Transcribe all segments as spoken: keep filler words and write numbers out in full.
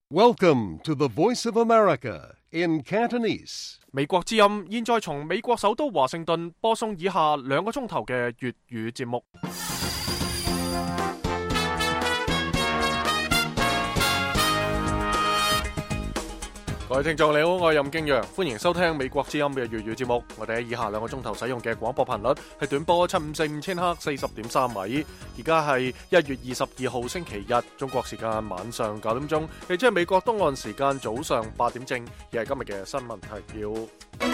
Welcome to the Voice of America in Cantonese. 美國之音現在從美國首都華盛頓播送以下兩個鐘頭嘅粵語節目。各位聽眾你好，我係任敬陽，歡迎收聽美國之音嘅粵語節目。我哋喺以下兩個鐘頭使用嘅廣播頻率係短波七五四五千赫四十點三米。而家係一月二十二號星期日，中國時間晚上九點鐘，亦即係美國東岸時間早上八點正，亦係今日嘅新聞提要。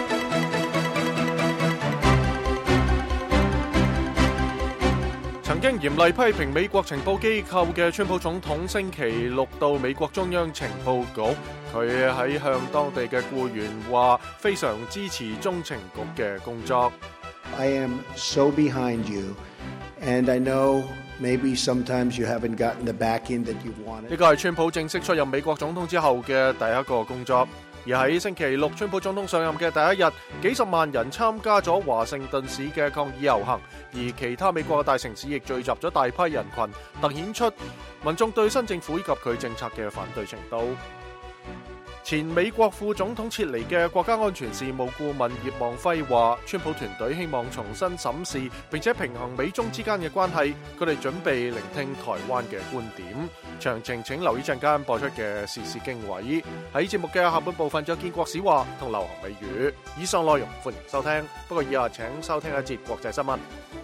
曾經嚴厲批評美國情報機構嘅川普總統星期六到美國中央情報局，佢喺向當地嘅僱員話非常支持中情局嘅工作。 I am so behind you, and I know maybe sometimes you haven't gotten the backing that you wanted. 呢個係川普正式出任美國總統之後嘅第一個工作。而喺星期六，川普總統上任嘅第一日，幾十萬人參加咗華盛頓市嘅抗議遊行，而其他美國嘅大城市亦聚集咗大批人群，凸顯出民眾對新政府以及佢政策嘅反對程度。前美國副總統撤離嘅國家安全事務顧問葉望輝話，川普團隊希望重新審視並且平衡美中之間嘅關係，佢哋準備聆聽台灣嘅觀點。詳情請留意陣間播出嘅時事經緯。喺節目嘅下半部分就有建國史話同流行美語。以上內容歡迎收聽，不過以下請收聽一節國際新聞。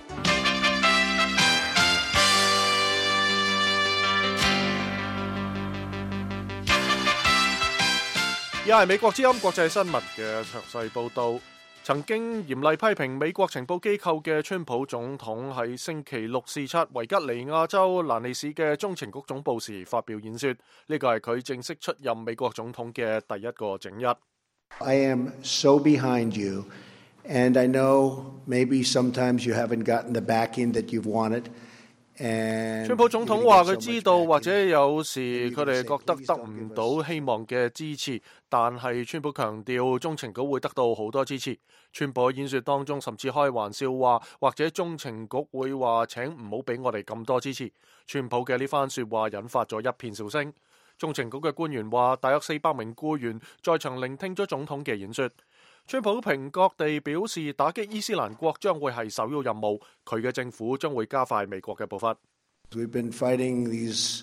而係美國之音國際新聞嘅詳細報導。曾經嚴厲批評美國情報機構嘅川普總統喺星期六視察維吉尼亞州蘭利市嘅中情局總部時發表演說，呢個係佢正式出任美國總統嘅第一個整日。 I am so behind you, and I know maybe sometimes you haven't gotten the backing that you've wanted. 川普總統話佢知道或者有時佢哋覺得得唔到希望嘅支持，但係川普強調中情局會得到好多支持。川普喺演說當中甚至開玩笑話，或者中情局會話請唔好俾我哋咁多支持。川普嘅呢番說話引發咗一片笑聲。中情局嘅官員話，大約四百名僱員在場聆聽咗總統嘅演說。川普平覺地表示，打擊伊斯蘭國將會係首要任務，佢嘅政府將會加快美國嘅步伐。 We've been fighting these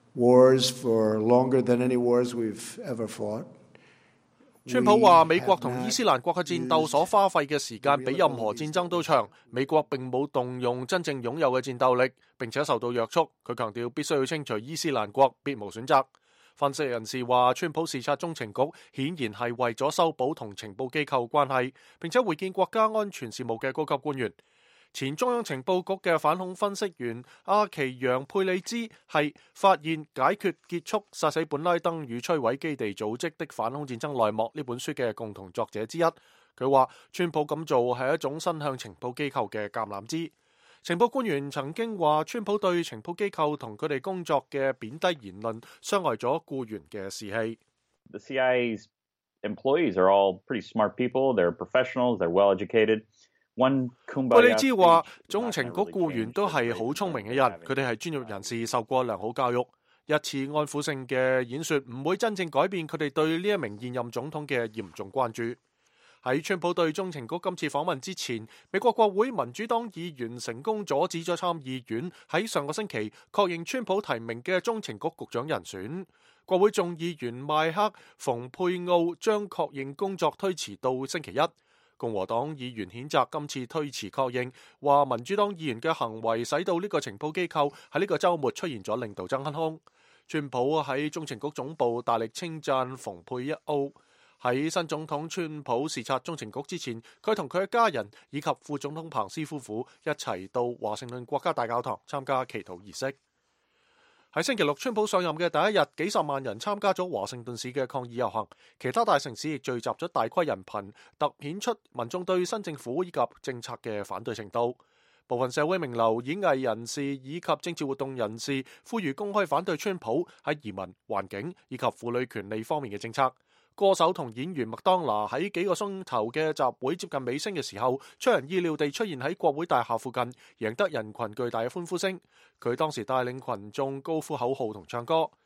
wars for longer than any wars we've ever fought. 川普話，美國同伊斯蘭國嘅戰鬥所花費嘅時間比任何戰爭都長，美國並冇動用真正擁有嘅戰鬥力，並且受到約束。佢強調必須要清除伊斯蘭國，別無選擇。分析人士話，川普視察中情局顯然係為咗修補同情報機構關係，並且會見國家安全事務嘅高級官員。前中央情報局嘅反恐分析員阿奇揚佩里茲係發現解決結束殺死本拉登與摧毀基地組織的反恐戰爭內幕呢本書嘅共同作者之一。佢話川普咁做係一種伸向情報機構嘅橄欖枝。情報官員曾經話，川普對情報機構同佢哋工作嘅貶低言論傷害咗僱員嘅士氣。 The C I A's employees are all pretty smart people. They're professionals. They're well educated. One kumbaya。 佩里茲話，中情局僱員都係好聰明嘅人，佢哋係專業人士，受過良好教育。一次安撫性嘅演說唔會真正改變佢哋對呢一名現任總統嘅嚴重關注。喺川普對中情局今次訪問之前，美國國會民主黨議員成功阻止咗參議院喺上個星期確認川普提名嘅中情局局長人選。國會眾議員邁克·蓬佩奧將確認工作推遲到星期一。共和黨議員譴責今次推遲確認，話民主黨議員嘅行為使到呢個情報機構喺呢個週末出現咗領導真空。川普喺中情局總部大力稱讚蓬佩奧。喺新總統川普視察中情局之前，佢同佢嘅家人以及副總統彭斯夫婦一齊到華盛頓國家大教堂參加祈禱儀式。喺星期六川普上任嘅第一日，幾十萬人參加咗華盛頓市嘅抗議遊行，其他大城市亦聚集咗大規人群，凸顯出民眾對新政府以及政策嘅反對程度。部分社會名流、演藝人士以及政治活動人士呼籲公開反對川普喺移民、環境以及婦女權利方面嘅政策。歌手同演員麥當娜喺幾個鐘頭嘅集會接近尾聲嘅時候，出人意料地出現喺國會大廈附近，贏得人群巨大嘅歡呼聲。佢當時帶領群眾高呼口號同唱歌。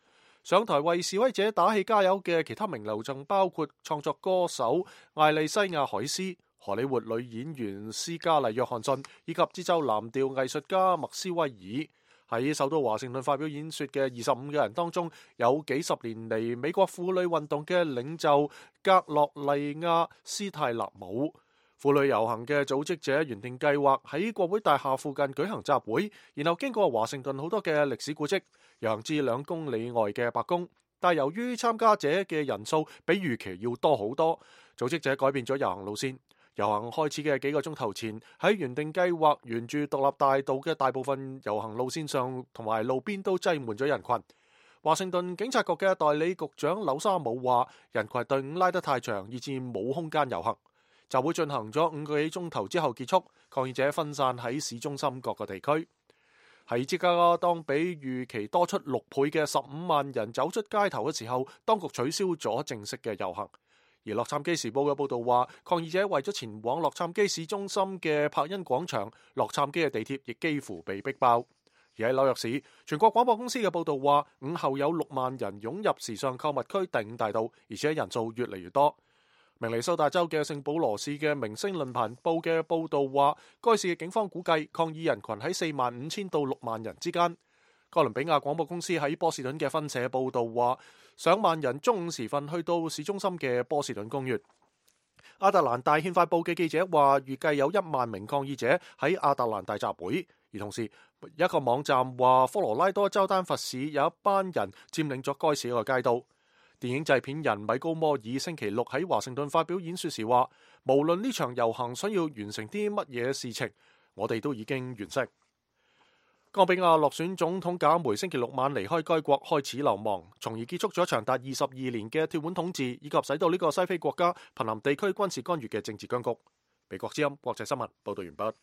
上台為示威者打氣加油嘅其他名流仲包括創作歌手艾莉西亞海斯、荷里活女演員斯嘉麗約翰遜以及節奏藍調藝術家麥斯威爾。喺首都華盛頓發表演說嘅二十五個人當中，有幾十年嚟美國婦女運動嘅領袖格洛麗亞斯泰納姆。婦女遊行嘅組織者原定計劃喺國會大廈附近舉行集會，然後經過華盛頓好多嘅歷史古蹟，遊行至兩公里外嘅白宮。但由於參加者嘅人數比預期要多好多，組織者改變咗遊行路線。遊行開始嘅幾個鐘頭前，喺原定計劃沿住獨立大道嘅大部分遊行路線上同埋路邊都擠滿咗人群。華盛頓警察局嘅代理局長柳沙姆話：人群隊伍拉得太長，以致冇空間遊行。集會進行咗五個幾鐘頭之後結束，抗議者分散喺市中心各個地區。喺芝加哥，當比預期多出六倍嘅十五萬人走出街頭嘅時候，當局取消咗正式嘅遊行。而洛杉磯時報嘅報導話，抗議者為咗前往洛杉磯市中心嘅柏恩廣場，洛杉磯嘅地鐵亦幾乎被逼爆。而喺紐約市，全國廣播公司嘅報導話，午後有六萬人湧入時尚購物區第五大道，而且人數越嚟越多。明尼蘇達州嘅聖保羅市嘅明星論壇報嘅報導話，該市嘅警方估計抗議人群喺四萬五千到六萬人之間。哥倫比亞廣播公司喺波士頓嘅分社報導話，上萬人中午時分去到市中心嘅波士頓公園。亞特蘭大憲法報嘅記者話，預計有一萬名抗議者喺亞特蘭大集會。而同時，一個網站話，科羅拉多州丹佛市有一班人佔領咗該市一個街道。電影製片人米高摩爾星期六喺華盛頓發表演說時話，無論呢場遊行想要完成啲乜嘢事情，我哋都已經完成。岡比亞落選總統賈梅星期六晚離開該國，開始流亡，從而結束咗長達二十二年嘅鐵腕統治，以及使到呢個西非國家瀕臨地區軍事干預嘅政治僵局。美國之音國際新聞報道完畢。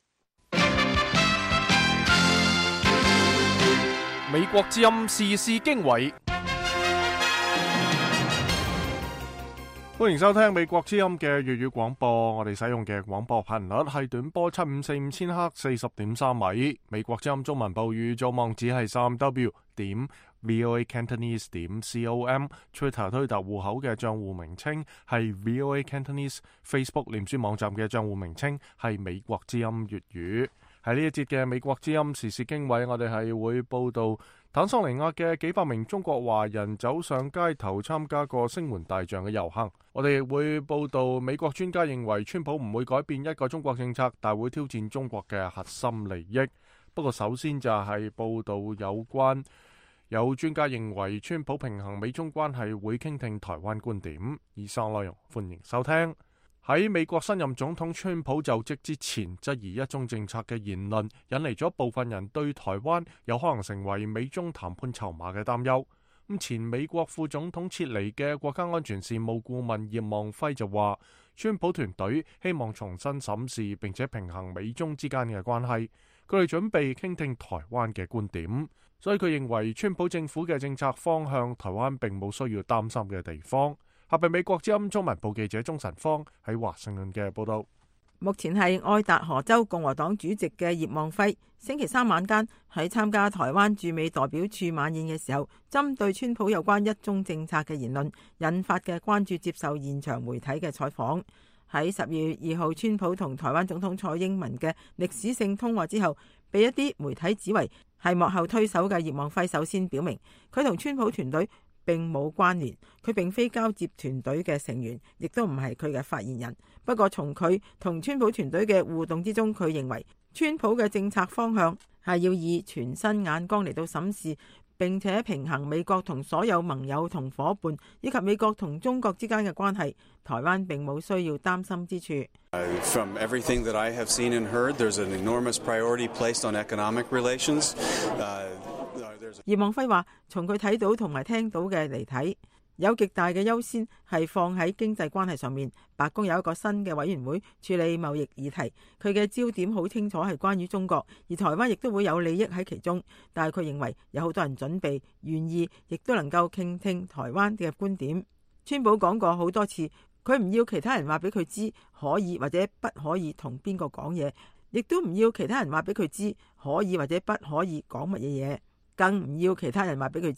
美國之音時事經緯。歡迎收聽美國之音嘅粵語廣播，我哋使用嘅廣播頻率係短波七五四五千赫四十點三米。美國之音中文部語組網址係三 w 點 voa cantonese 點 com，Twitter 推特戶口嘅賬戶名稱係 voa cantonese，Facebook 臉書網站嘅賬戶名稱係美國之音粵語。喺呢一節嘅美國之音時事經緯，我哋係會報道坦桑尼亞嘅幾百名中國華人走上街頭參加過聲援大象嘅遊行。我哋亦會報道美國專家認為川普唔會改變一個中國政策，但會挑戰中國嘅核心利益。不過首先就係報道有關有專家認為川普平衡美中關係會傾聽台灣觀點。以上內容歡迎收聽。喺美國新任總統川普就職之前，質疑一中政策嘅言論，引嚟咗部分人對台灣有可能成為美中談判籌碼嘅擔憂。咁前美國副總統撤離嘅國家安全事務顧問葉望輝就話，川普團隊希望重新審視並且平衡美中之間嘅關係，佢哋準備傾聽台灣嘅觀點，所以佢認為川普政府嘅政策方向，台灣並冇需要擔心嘅地方。下邊美國之音中文部記者鍾晨芳喺華盛頓嘅報道。 目前係愛達荷州共和黨主席嘅葉望輝，星期三晚間喺參加台灣駐美代表處晚宴嘅時候，針對川普有關一中政策嘅言論引發嘅關注，接受現場媒體嘅採訪。喺十二月二號，川普同台灣總統蔡英文嘅歷史性通話之後，被一啲媒體指為係幕後推手嘅葉望輝，首先表明佢同川普團隊並冇關聯，佢並非交接團隊嘅成員，亦都唔係佢嘅發言人。不過從佢同川普團隊嘅互動之中，佢認為川普嘅政策方向係要以全新眼光嚟到審視，並且平衡美國同所有盟友同夥伴，以及美國同中國之間嘅關係。台灣並冇需要擔心之處。 From everything that I have seen and heard, there's an enormous priority placed on economic relations. 葉望輝話：從佢睇到同埋聽到嘅嚟睇，有極大嘅優先係放喺經濟關係上面。白宮有一個新嘅委員會處理貿易議題，佢嘅焦點好清楚係關於中國，而台灣亦都會有利益喺其中。但係佢認為有好多人準備、願意，亦都能夠傾聽台灣嘅觀點。川普講過好多次，佢唔要其他人話俾佢知可以或者不可以同邊個講嘢，亦都唔要其他人話俾佢知可以或者不可以講乜嘢嘢。更唔要其他人話俾佢知，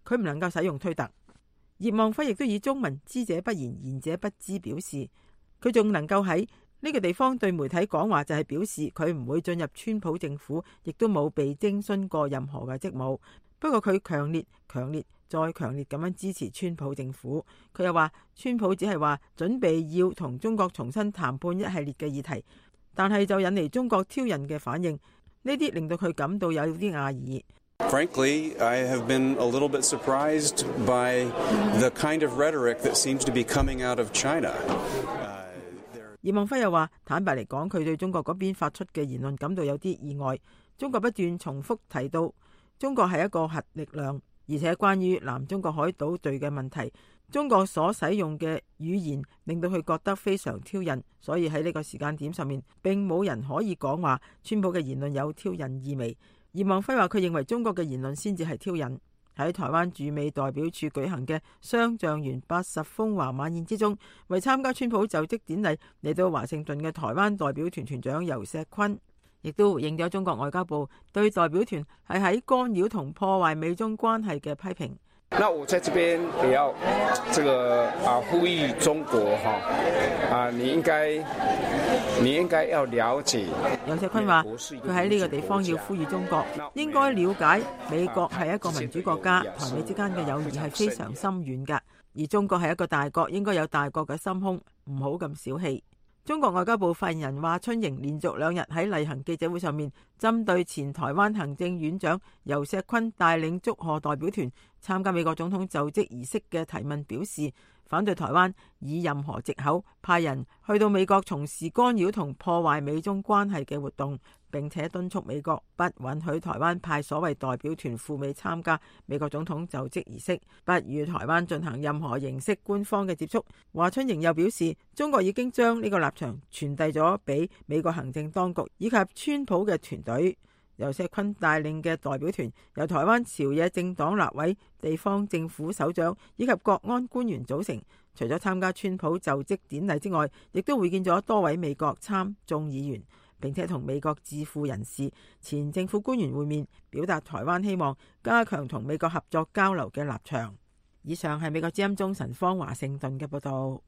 佢唔能夠使用推特。葉望輝亦都以中文知者不言，言者不知表示，佢仲能夠喺呢個地方對媒體講話，就係表示佢唔會進入川普政府，亦都冇被徵詢過任何嘅職務。不過佢強烈、強烈再強烈咁樣支持川普政府。佢又話，川普只係話準備要同中國重新談判一系列嘅議題，但係就引嚟中國挑釁嘅反應，呢啲令到佢感到有啲訝異。 Frankly, I have been a little bit surprised by the kind of rhetoric that seems to be coming out of China. 葉望輝又話，坦白嚟講，佢對中國嗰邊發出嘅言論感到有啲意外。中國不斷重複提到中國係一個核力量，而且關於南中國海島對嘅問題，中國所使用嘅語言令到佢覺得非常挑釁，所以喺呢個時間點上面並冇人可以講話川普嘅言論有挑釁意味。葉望輝話，佢認為中國嘅言論先至係挑釁。喺台灣駐美代表處舉行嘅雙橡園八十風華晚宴之中，為參加川普就職典禮嚟到華盛頓嘅台灣代表團團長游錫堃，亦都回應咗中國外交部對代表團係喺干擾同破壞美中關係嘅批評。 那我在這邊也要這個啊呼籲中國哈啊，你應該你應該要了解。 游錫堃話，佢喺呢個地方要呼籲中國應該了解美國係一個民主國家，台美之間嘅友誼係非常深遠㗎，而中國係一個大國，應該有大國嘅心胸，唔好咁小氣。中國外交部發言人華春瑩連續兩日喺例行記者會上面，針對前台灣行政院長游錫堃帶領祝賀代表團參加美國總統就職儀式嘅提問表示，反對台灣以任何藉口派人去到美國從事干擾同破壞美中關係嘅活動，並且敦促美國不允許台灣派所謂代表團赴美參加美國總統就職儀式，不與台灣進行任何形式官方嘅接觸。華春瑩又表示，中國已經將呢個立場傳遞咗俾美國行政當局以及川普嘅團隊。游錫堃帶領嘅代表團由台灣朝野政黨立委、地方政府首長以及國安官員組成，除咗參加川普就職典禮之外，亦都會見咗多位美國參眾議員，並且同美國智庫人士、前政府官員會面，表達台灣希望加強同美國合作交流嘅立場。以上係美國之音中神方華盛頓嘅報道。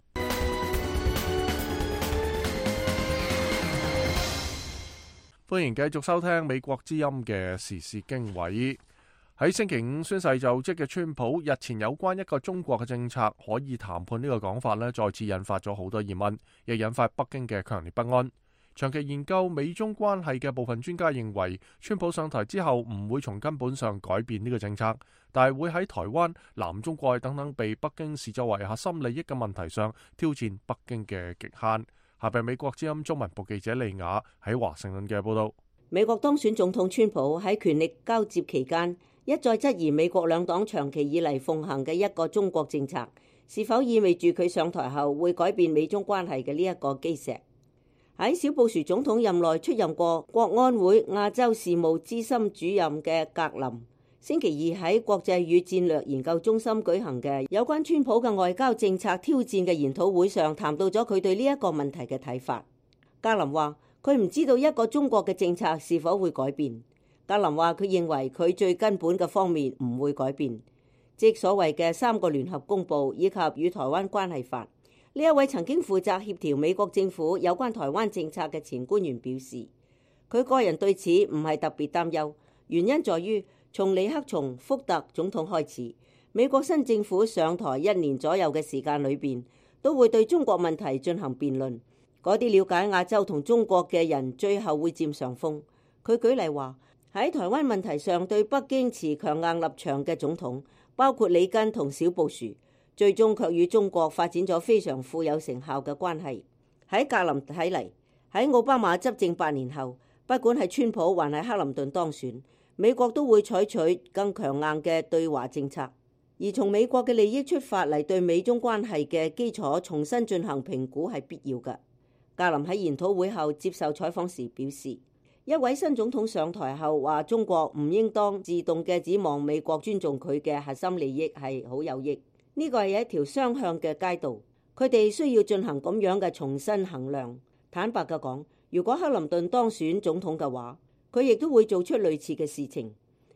歡迎繼續收聽美國之音嘅時事經緯。喺星期五宣誓就職嘅川普，日前有關一個中國嘅政策可以談判呢個講法呢，再次引發咗好多疑問，亦引發北京嘅強烈不安。長期研究美中關係嘅部分專家認為，川普上台之後唔會從根本上改變呢個政策，但係會喺台灣、南中國等等被北京視作為核心利益嘅問題上挑戰北京嘅極限。下邊美國之音中文部記者利雅喺華盛頓嘅報道。 美國當選總統川普喺權力交接期間一再質疑美國兩黨長期以嚟奉行嘅一個中國政策是否意味住佢上台後會改變美中關係嘅呢一個基石。喺小布殊總統任內出任過國安會亞洲事務資深主任嘅格林，星期二喺國際與戰略研究中心舉行嘅有關川普嘅外交政策挑戰嘅研討會上，談到咗佢對呢一個問題嘅睇法。格林話佢唔知道一個中國嘅政策是否會改變。格林話佢認為佢最根本嘅方面唔會改變，即所謂嘅三個聯合公報以及與台灣關係法。呢一位曾經負責協調美國政府有關台灣政策嘅前官員表示，佢個人對此唔係特別擔憂，原因在於從尼克松、福特總統開始，美國新政府上台一年左右嘅時間裏邊，都會對中國問題進行辯論。嗰啲了解亞洲同中國嘅人最後會佔上風。佢舉例話，喺台灣問題上對北京持強硬立場嘅總統，包括里根同小布殊，最終卻與中國發展咗非常富有成效嘅關係。喺格林睇嚟，喺奧巴馬執政八年後，不管係川普還係克林頓當選，美國都會採取更強硬嘅對華政策，而從美國嘅利益出發嚟對美中關係嘅基礎重新進行評估係必要嘅。格林喺研討會後接受採訪時表示，一位新總統上台後話中國唔應當自動嘅指望美國尊重佢嘅核心利益係好有益，呢個係一條雙向嘅街道，佢哋需要進行咁樣嘅重新衡量。坦白嘅講，如果克林頓當選總統嘅話，佢亦都會做出類似嘅事情。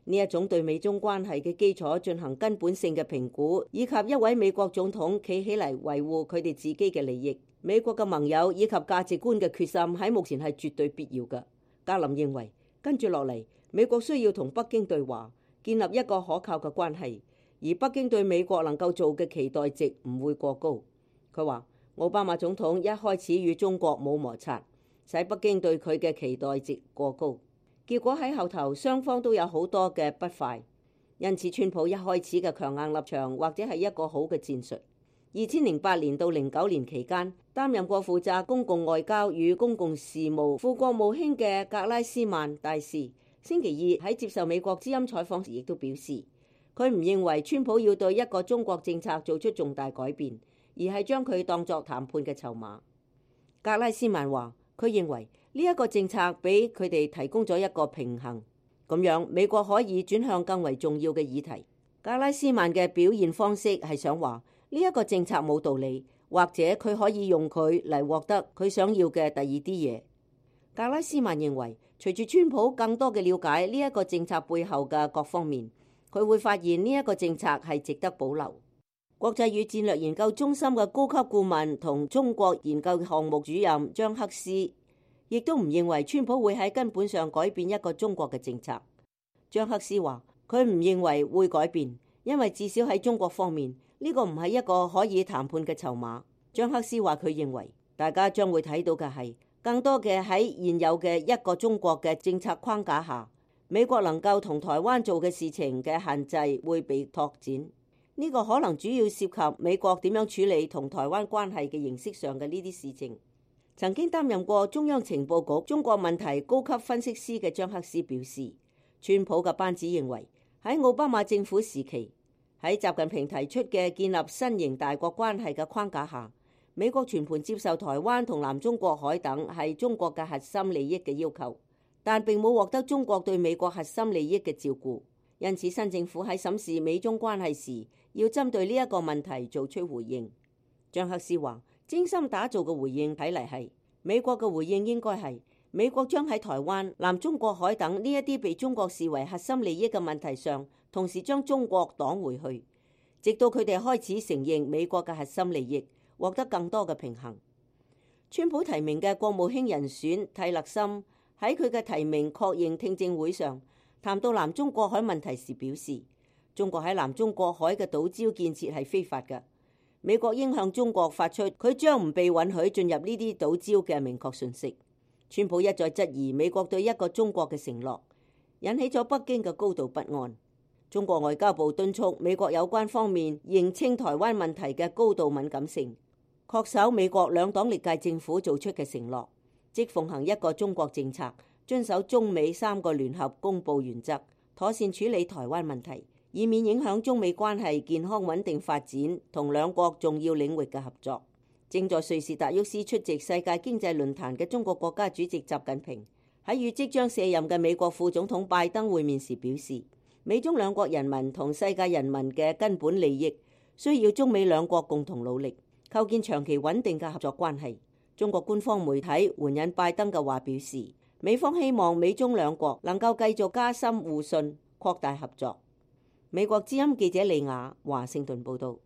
呢一種對美中關係嘅基礎進行根本性嘅評估，以及一位美國總統企起嚟維護佢哋自己嘅利益，美國嘅盟友以及價值觀嘅決心喺目前係絕對必要嘅。格林認為，跟住落嚟，美國需要同北京對話，建立一個可靠嘅關係，而北京對美國能夠做嘅期待值唔會過高。佢話，奧巴馬總統一開始與中國冇摩擦，使北京對佢嘅期待值過高。結果喺後頭雙方都有好多嘅不快，因此川普一開始嘅強硬立場或者係一個好嘅戰術。二千零八年到零九年期間，擔任過負責公共外交與公共事務副國務卿嘅格拉斯曼大使，星期二喺接受美國之音採訪時亦都表示，佢唔認為川普要對一個中國政策做出重大改變，而係將佢當作談判嘅籌碼。格拉斯曼話，佢認為呢一個政策俾佢哋提供咗一個平衡，咁樣美國可以轉向更為重要嘅議題。格拉斯曼嘅表現方式係想話呢一個政策冇道理，或者佢可以用佢嚟獲得佢想要嘅第二啲嘢。格拉斯曼認為，隨住川普更多嘅了解呢一個政策背後嘅各方面，佢會發現呢一個政策係值得保留。國際與戰略研究中心嘅高級顧問同中國研究項目主任張克斯亦都唔認為川普會喺根本上改變一個中國嘅政策。張克斯話，佢唔認為會改變，因為至少喺中國方面，呢個唔係一個可以談判嘅籌碼。張克斯話，佢認為大家將會睇到嘅係更多嘅喺現有嘅一個中國嘅政策框架下，美國能夠同台灣做嘅事情嘅限制會被拓展。呢個可能主要涉及美國點樣處理同台灣關係嘅形式上嘅呢啲事情。曾經擔任過中央情報局中國問題高級分析師嘅張克斯表示，川普嘅班子認為喺奧巴馬政府時期，喺習近平提出嘅建立新型大國關係嘅框架下，美國全盤接受台灣同南中國海等係中國嘅核心利益嘅要求，但並冇獲得中國對美國核心利益嘅照顧。因此，新政府喺審視美中關係時，要針對呢一個問題做出回應。張克斯話，精心打造嘅回應睇嚟係美國嘅回應應該係美國將喺台灣、南中國海等呢一啲被中國視為核心利益嘅問題上，同時將中國擋回去，直到佢哋開始承認美國嘅核心利益，獲得更多嘅平衡。川普提名嘅國務卿人選蒂勒森喺佢嘅提名確認聽證會上談到南中國海問題時表示，中國喺南中國海嘅島礁建設係非法嘅，美國應向中國發出佢將唔被允許進入呢啲島礁嘅明確信息。川普一再質疑美國對一個中國嘅承諾，引起咗北京嘅高度不安。中國外交部敦促美國有關方面認清台灣問題嘅高度敏感性，恪守美國兩黨歷屆政府做出嘅承諾，即奉行一個中國政策，遵守中美三個聯合公佈原則，妥善處理台灣問題，以免影響中美關係健康穩定發展同兩國重要領域嘅合作。正在瑞士達沃斯出席世界經濟論壇嘅中國國家主席習近平喺與即將卸任嘅美國副總統拜登會面時表示，美中兩國人民同世界人民嘅根本利益需要中美兩國共同努力，構建長期穩定嘅合作關係。中國官方媒體援引拜登嘅話表示，美方希望美中兩國能夠繼續加深互信，擴大合作。美國之音記者李雅華盛頓報道。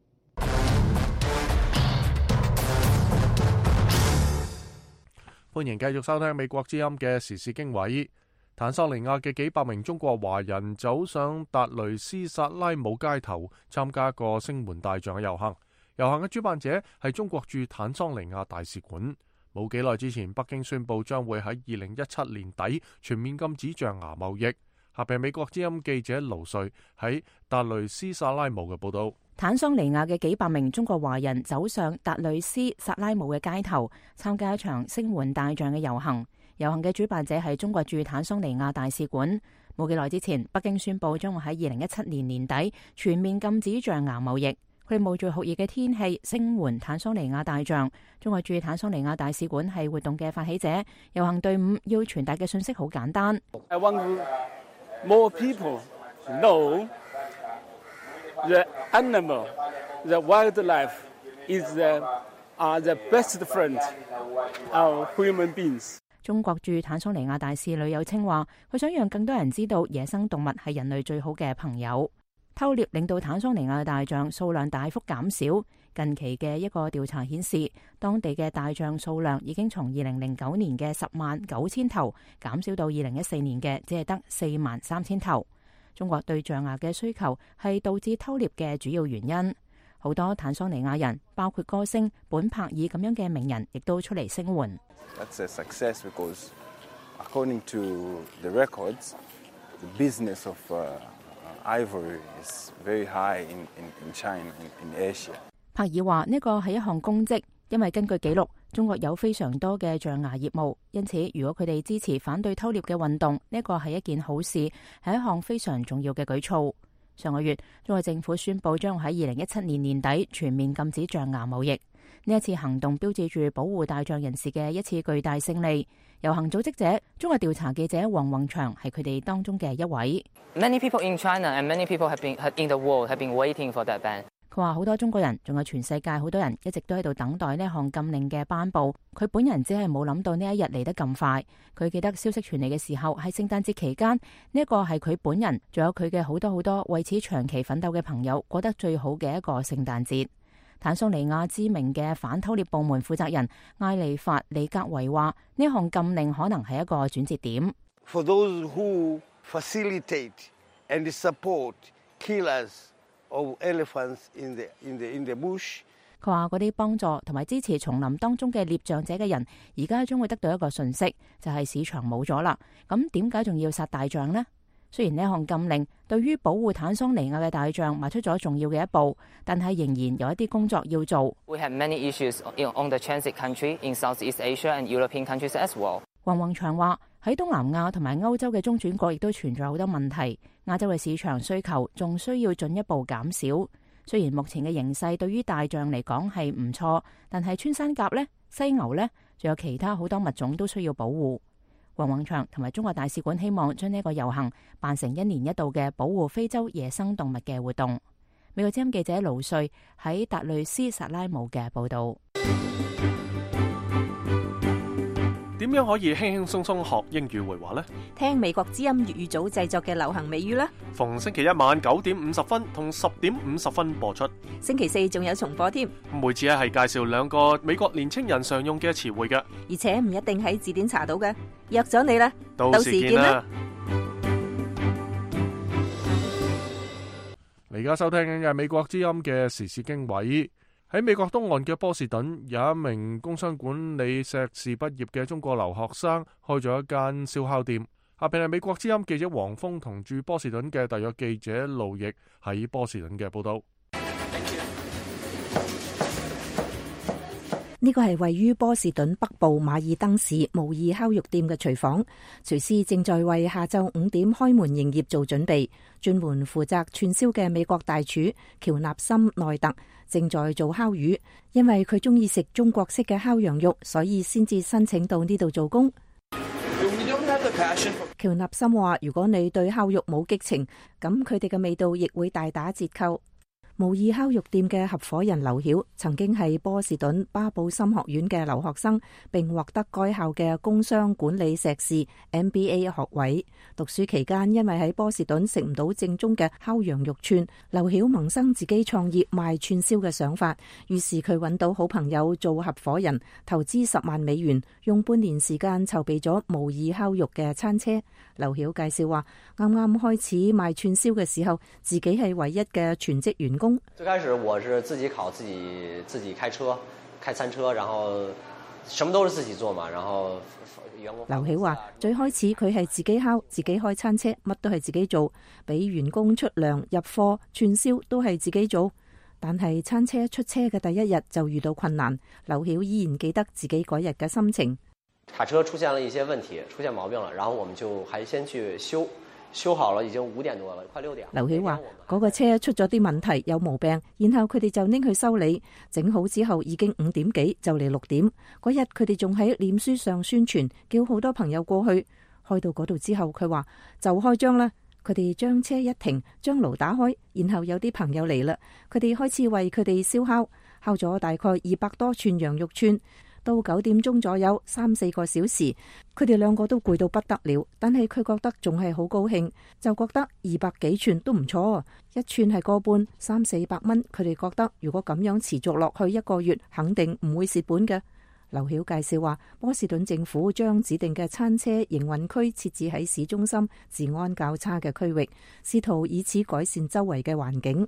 歡迎繼續收聽美國之音嘅時事經緯。坦桑尼亞嘅幾百名中國華人走上達雷斯薩拉姆街頭，參加個聲援大象嘅遊行。遊行嘅主辦者係中國駐坦桑尼亞大使館。冇幾耐之前，北京宣布將會喺二零一七年底全面禁止象牙貿易。下邊美國之音記者盧瑞喺達雷斯薩拉姆嘅報道。 坦桑尼亞嘅幾百名中國華人走上達雷斯薩拉姆嘅街頭，參加一場聲援大象嘅遊行。遊行嘅主辦者係中國駐坦桑尼亞大使館。冇幾耐之前，北京宣布將會喺二零一七年年底全面禁止象牙貿易。佢哋冒住酷熱嘅天氣聲援坦桑尼亞大象。中國駐坦桑尼亞大使館係活動嘅發起者。遊行隊伍要傳達嘅信息好簡單。 I want more people know the animal, the wildlife is the, are the best friend of human beings. 中國駐坦桑尼亞大使呂有清話，佢想讓更多人知道野生動物係人類最好嘅朋友。偷獵令到坦桑尼亞大象數量大幅減少。近期嘅一個調查顯示，當地嘅大象數量已經從二零零九年嘅十萬九千頭減少到二零一四年嘅只係得四萬三千頭。中國對象牙嘅需求係導致偷獵嘅主要原因。好多坦桑尼亞人，包括歌星本柏爾咁樣嘅名人，亦都出嚟聲援。 That's a success because, according to the records, the business of ivory is very high in in China, in Asia. 柏爾話呢個係一項功績，因為根據記錄，中國有非常多嘅象牙業務，因此如果佢哋支持反對偷獵嘅運動，呢個係一件好事，係一項非常重要嘅舉措。上個月，中國政府宣布將喺二零一七年年底全面禁止象牙貿易。呢一次行動標誌住保護大象人士嘅一次巨大勝利。遊行組織者、中國調查記者黃宏祥係佢哋當中嘅一位。 Many people in China and many people have been in the world have been waiting for that ban. 佢話好多中國人，仲有全世界好多人一直都喺度等待呢項禁令嘅頒布。佢本人只係冇諗到呢一日嚟得咁快。佢記得消息傳嚟嘅時候係聖誕節期間，呢一個係佢本人，仲有佢嘅好多好多為此長期奮鬥嘅朋友過得最好嘅一個聖誕節。坦桑尼亞知名嘅反偷獵部門負責人艾利法里格維話：呢項禁令可能係一個轉折點。 For those who facilitate and support killers of elephants in the in the in the bush， 佢話嗰啲幫助同埋支持叢林當中嘅獵象者嘅人，而家將會得到一個訊息，就係市場冇咗啦。咁點解仲要殺大象呢？雖然呢項禁令對於保護坦桑尼亞嘅大象邁出咗重要嘅一步，但係仍然有一啲工作要做。 We have many issues on the transit country in Southeast Asia and European countries as well。 黃宏祥話喺東南亞同埋歐洲嘅中轉國亦都存在好多問題，亞洲嘅市場需求仲需要進一步減少。雖然目前嘅形勢對於大象嚟講係唔錯，但係穿山甲呢、犀牛呢，仲有其他好多物種都需要保護。黃宏祥同埋中國大使館希望將呢個遊行辦成一年一度嘅保護非洲野生動物嘅活動。美國之音記者盧瑞喺達累斯薩拉姆嘅報道。 點樣可以輕輕鬆鬆學英語會話呢？ 聽美國之音粵語組製作嘅流行美語啦。 逢星期一晚九點五十分同十點五十分播出。 星期四仲有重播添。 每次咧係介紹兩個美國年青人常用嘅詞彙嘅， 而且唔一定喺字典查到嘅。約咗你啦， 到時見啦。你而家收聽緊嘅美國之音嘅時事經緯。喺美國東岸嘅波士頓，有一名工商管理碩士畢業嘅中國留學生開咗一間燒烤店。下邊係美國之音記者黃峰同駐波士頓嘅特約記者盧奕喺波士頓嘅報道。 呢個係位於波士頓北部馬爾登市模擬烤肉店嘅廚房，廚師正在為下晝五點開門營業做準備。專門負責串燒嘅美國大廚喬納森內特正在做烤魚，因為佢中意食中國式嘅烤羊肉，所以先至申請到呢度做工。喬納森話：如果你對烤肉冇激情，咁佢哋嘅味道亦會大打折扣。模擬烤肉店嘅合夥人劉曉曾經係波士頓巴布森學院嘅留學生，並獲得該校嘅工商管理碩士 M B A 學位。讀書期間，因為喺波士頓食唔到正宗嘅烤羊肉串，劉曉萌生自己創業賣串燒嘅想法。於是佢揾到好朋友做合夥人，投資十萬美元，用半年時間籌備咗模擬烤肉嘅餐車。劉曉介紹話，啱啱開始賣串燒嘅時候，自己係唯一嘅全職員工。 最開始我是自己烤，自己自己開車，開餐車，然後什麼都是自己做嘛。然後員工劉曉話，最開始佢係自己烤，自己開餐車，乜都係自己做，俾員工出糧、入貨、串燒都係自己做。但係餐車出車嘅第一日就遇到困難，劉曉依然記得自己嗰日嘅心情。 卡車出現了一些問題，出現毛病了，然後我們就還先去修。修好了，已經五點多了，快六點。 劉曉話：嗰個車出咗啲問題，有毛病，然後佢哋就拎去修理，整好之後已經五點幾，就嚟六點。嗰日佢哋仲喺臉書上宣傳，叫好多朋友過去。開到嗰度之後，佢話就開張啦。佢哋將車一停，將爐打開，然後有啲朋友嚟啦。佢哋開始為佢哋燒烤，烤咗大概二百多串羊肉串。 到九點鐘左右，三四個小時，佢哋兩個都攰到不得了，但係佢覺得仲係好高興，就覺得二百幾寸都唔錯，一寸係個半，三四百蚊，佢哋覺得如果咁樣持續落去一個月，肯定唔會蝕本嘅。劉曉介紹話，波士頓政府將指定嘅餐車營運區設置喺市中心治安較差嘅區域，試圖以此改善周圍嘅環境。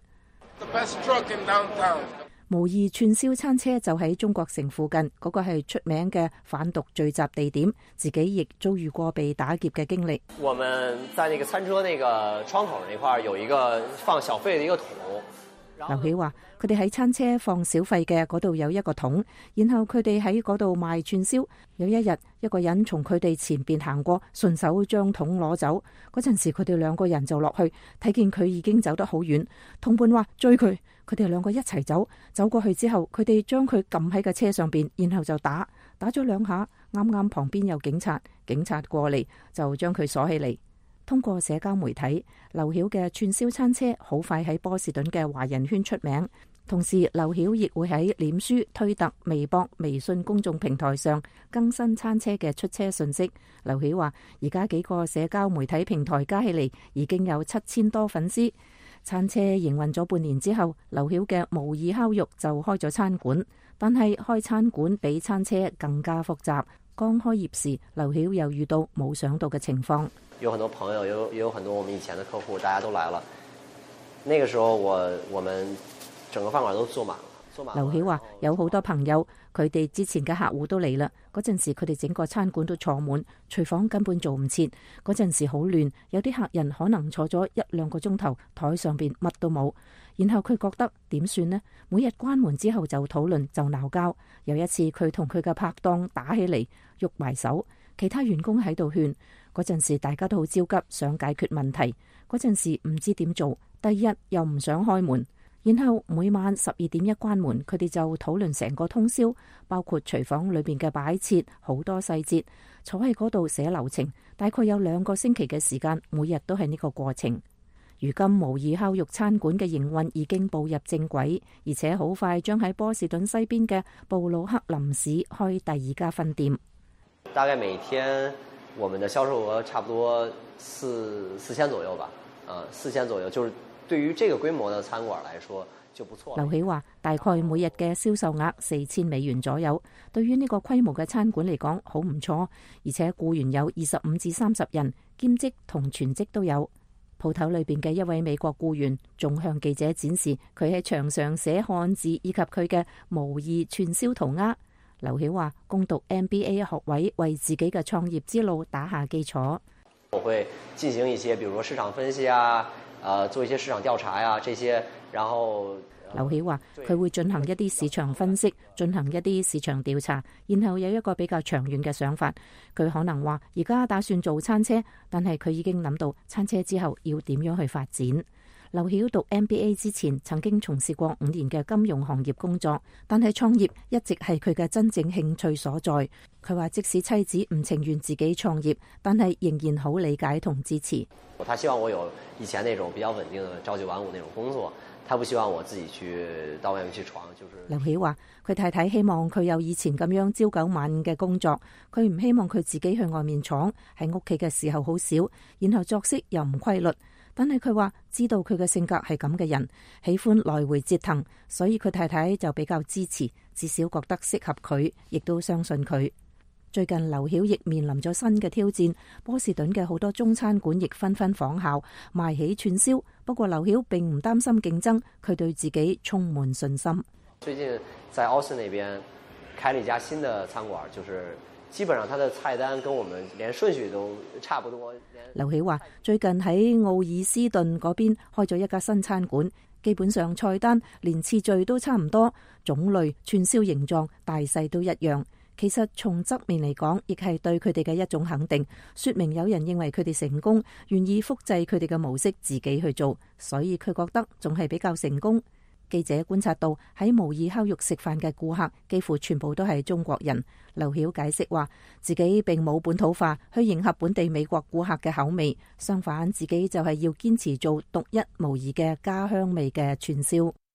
模擬串燒餐車就喺中國城附近，嗰個係出名嘅販毒聚集地點，自己亦遭遇過被打劫嘅經歷。 我們在那個餐車那個窗口那塊有一個放小費的一個桶。 劉曉話：佢哋喺餐車放小費嘅嗰度有一個桶，然後佢哋喺嗰度賣串燒。有一日，一個人從佢哋前邊行過，順手將桶攞走。嗰陣時，佢哋兩個人就落去，睇見佢已經走得好遠。同伴話追佢，佢哋兩個一齊走。走過去之後，佢哋將佢撳喺個車上邊，然後就打，打咗兩下。啱啱旁邊有警察，警察過嚟就將佢鎖起嚟。通過社交媒體，劉曉嘅串燒餐車好快喺波士頓嘅華人圈出名。同時，劉曉亦會喺臉書、推特、微博、微信公眾平台上更新餐車嘅出車信息。劉曉話：而家幾個社交媒體平台加起嚟已經有七千多粉絲。餐車營運咗半年之後，劉曉嘅模擬烤肉就開咗餐館，但係開餐館比餐車更加複雜。剛開業時，劉曉又遇到冇想到嘅情況。 有很多朋友，有也有很多我們以前的客戶，大家都來了。那個時候我，我我們整個飯館都坐滿了。 劉曉話：有好多朋友，佢哋之前嘅客戶都嚟啦。嗰陣時佢哋整個餐館都坐滿，廚房根本做唔切。嗰陣時好亂，有啲客人可能坐咗一兩個鐘頭，台上邊乜都冇。然後佢覺得點算呢？每日關門之後就討論，就鬧交。有一次佢同佢嘅拍檔打起嚟，喐埋手。其他員工喺度勸。嗰陣時大家都好焦急，想解決問題。嗰陣時唔知點做，第二日又唔想開門。然後每晚十二點一關門，佢哋就討論成個通宵，包括廚房裏邊嘅擺設，好多細節。坐喺嗰度寫流程，大概有兩個星期嘅時間，每日都係呢個過程。如今模擬烤肉餐館嘅營運已經步入正軌，而且好快將喺波士頓西邊嘅布魯克林市開第二家分店。 大概每天我們的銷售額差不多四四千左右吧，啊，四千左右，就是對於這個規模的餐館來說就不錯。 劉曉話：大概每日嘅銷售額四千美元左右，對於呢個規模嘅餐館嚟講好唔錯，而且僱員有二十五至三十人，兼職同全職都有。鋪頭裏邊嘅一位美國僱員仲向記者展示佢喺牆上寫漢字以及佢嘅模擬串燒塗鴉。劉曉話：攻讀 M B A 學位，為自己嘅創業之路打下基礎。 我會進行一些，比如說市場分析啊，呃，做一些市場調查呀、啊，這些，然後。 劉曉話：佢會進行一啲市場分析，進行一啲市場調查，然後有一個比較長遠嘅想法。佢可能話而家打算做餐車，但係佢已經諗到餐車之後要點樣去發展。劉曉讀 M B A 之前，曾經從事過五年嘅金融行業工作，但係創業一直係佢嘅真正興趣所在。佢話即使妻子唔情願自己創業，但係仍然好理解同支持。 他希望我有以前那種比較穩定的朝九晚五那種工作，他不希望我自己去到外面去闖。就是劉曉話佢太太希望佢有以前咁樣朝九晚五嘅工作，佢唔希望佢自己去外面闖，喺屋企嘅時候好少，然後作息又唔規律。但係佢話知道佢嘅性格係咁嘅人，喜歡來回折騰，所以佢太太就比較支持，至少覺得適合佢，亦都相信佢。最近劉曉亦面臨咗新嘅挑戰，波士頓嘅好多中餐館亦紛紛仿效賣起串燒。不過劉曉並唔擔心競爭，佢對自己充滿信心。 最近在奧斯那邊開了一家新的餐館，就是基本上它的菜單跟我們連順序都差不多。 劉曉話最近喺奧爾斯頓嗰邊開咗一家新餐館，基本上菜單連次序都差唔多，種類、串燒形狀、大細都一樣。其實從側面嚟講，亦係對佢哋嘅一種肯定，說明有人認為佢哋成功，願意複製佢哋嘅模式自己去做，所以佢覺得仲係比較成功。記者觀察到喺模擬烤肉食飯嘅顧客幾乎全部都係中國人。劉曉解釋話自己並冇本土化去迎合本地美國顧客嘅口味，相反自己就係要堅持做獨一無二嘅家鄉味嘅串燒。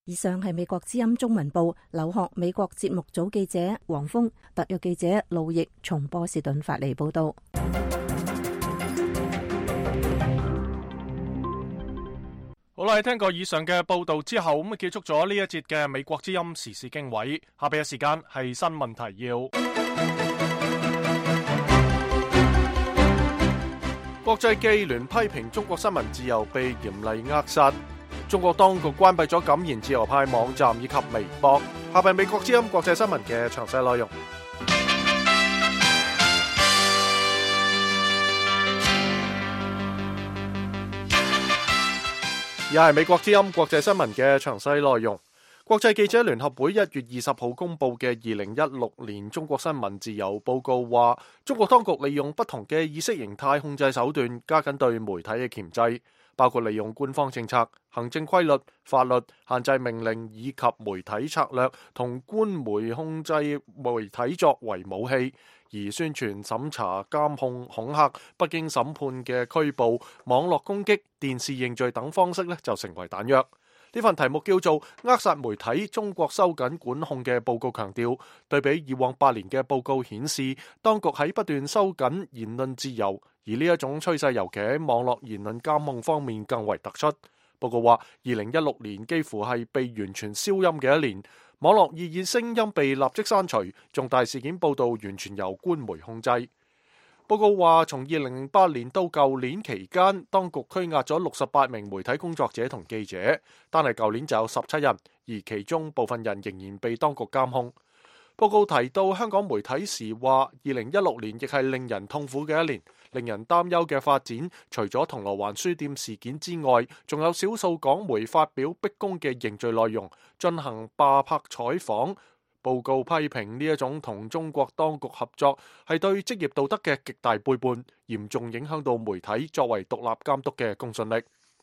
以上係美國之音中文部留學美國節目組記者黃峰、特約記者路易從波士頓發嚟報道。 好啦，聽過以上嘅報道之後，咁啊結束咗呢一節嘅美國之音時事經緯。下邊嘅時間係新聞提要。國際記聯批評中國新聞自由被嚴厲扼殺。中國當局關閉咗敢言自由派網站以及微博。下邊美國之音國際新聞嘅詳細內容。而係美國之音國際新聞嘅詳細內容。國際記者聯合會一月二十號公布嘅二零一六年中國新聞自由報告話，中國當局利用不同嘅意識形態控制手段，加緊對媒體嘅鉗制，包括利用官方政策、行政規律、法律、限制命令以及媒體策略同官媒控制媒體作為武器。而宣傳、審查、監控、恐嚇、不經審判嘅拘捕、網絡攻擊、電視認罪等方式呢，就成為彈藥。呢份題目叫做《扼殺媒體：中國收緊管控》嘅報告強調，對比以往八年嘅報告顯示，當局喺不斷收緊言論自由，而呢一種趨勢尤其喺網絡言論監控方面更為突出。報告話，二零一六年幾乎係被完全消音嘅一年。網絡異議聲音被立即刪除，重大事件報導完全由官媒控制。報告話，從二零零八年到舊年期間，當局拘押咗六十八名媒體工作者同記者，單係舊年就有十七人，而其中部分人仍然被當局監控。報告提到香港媒體時話，二零一六年亦係令人痛苦嘅一年。令人擔憂嘅發展，除咗銅鑼灣書店事件之外，仲有少數港媒發表逼宮嘅認罪內容，進行霸拍採訪。報告批評呢一種同中國當局合作係對職業道德嘅極大背叛，嚴重影響到媒體作為獨立監督嘅公信力。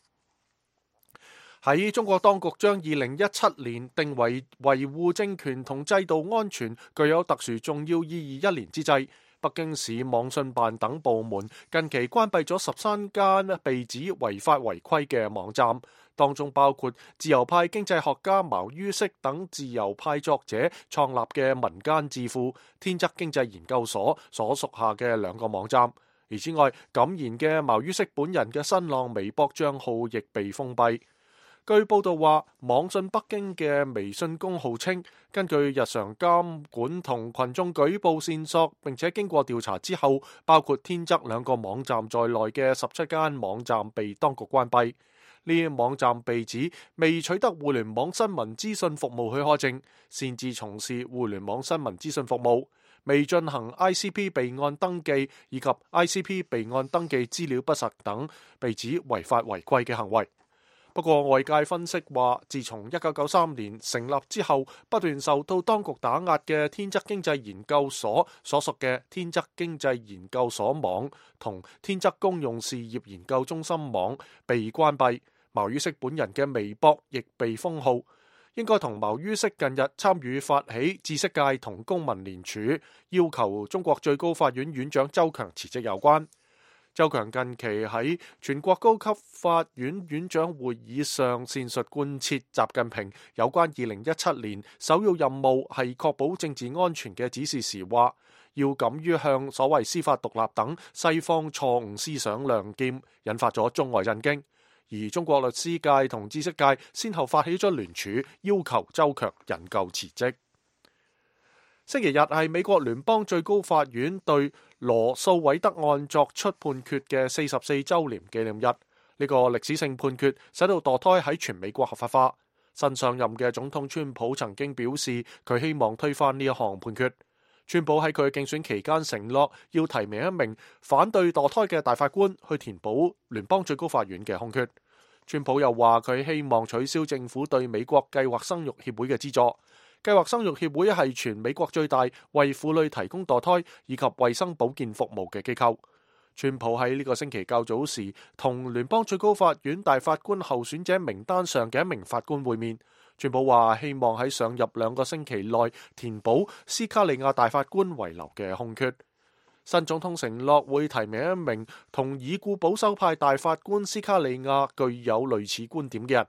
喺中國當局將二零一七年定為維護政權同制度安全具有特殊重要意義一年之際，北京市網信辦等部門近期關閉咗十三間被指違法違規嘅網站，當中包括自由派經濟學家茅于軾等自由派作者創立嘅民間智庫天則經濟研究所所屬下嘅兩個網站。而之外，敢言嘅茅于軾本人嘅新浪微博賬號亦被封閉。據報道話，網信北京嘅微信公號稱，根據日常監管同群眾舉報線索，並且經過調查之後，包括天則兩個網站在內嘅十七間網站被當局關閉。呢啲網站被指未取得互聯網新聞資訊服務許可證，擅自從事互聯網新聞資訊服務，未進行 I C P 備案登記以及 I C P 備案登記資料不實等，被指違法違規嘅行為。不過外界分析話，自從一九九三年成立之後，不斷受到當局打壓嘅天則經濟研究所所屬嘅天則經濟研究所網同天則公用事業研究中心網被關閉，茅于軾本人嘅微博亦被封號，應該同茅于軾近日參與發起知識界同公民聯署，要求中國最高法院院長周強辭職有關。周強近期喺全國高級法院院長會議上闡述貫徹習近平有關二零一七年首要任務係確保政治安全嘅指示時話，要敢於向所謂司法獨立等西方錯誤思想亮劍，引發咗中外震驚。而中國律師界同知識界先後發起咗聯署，要求周強引咎辭職。星期日係美國聯邦最高法院對羅素韋德案作出判決嘅四十四週年紀念日。呢、這個歷史性判決使到墮胎喺全美國合法化。新上任嘅總統川普曾經表示，佢希望推翻呢一項判決。川普喺佢嘅競選期間承諾要提名一名反對墮胎嘅大法官去填補聯邦最高法院嘅空缺。川普又話佢希望取消政府對美國計劃生育協會嘅資助。計劃生育協會係全美國最大為婦女提供墮胎以及衛生保健服務嘅機構。川普喺呢個星期較早時同聯邦最高法院大法官候選者名單上嘅一名法官會面。川普話希望喺上任兩個星期內填補斯卡利亞大法官遺留嘅空缺。新總統承諾會提名一名同已故保守派大法官斯卡利亞具有類似觀點嘅人。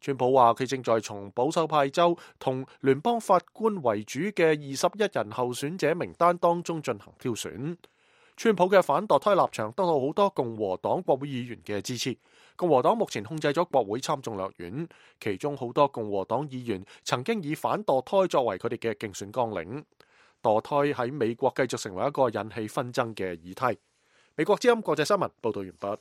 川普話佢正在從保守派州同聯邦法官為主嘅二十一人候選者名單當中進行挑選。川普嘅反墮胎立場得到好多共和黨國會議員嘅支持。共和黨目前控制咗國會參眾兩院，其中好多共和黨議員曾經以反墮胎作為佢哋嘅競選綱領。墮胎喺美國繼續成為一個引起紛爭嘅議題。美國之音國際新聞報道完畢。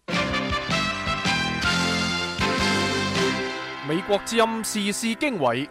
美國之音時事經緯。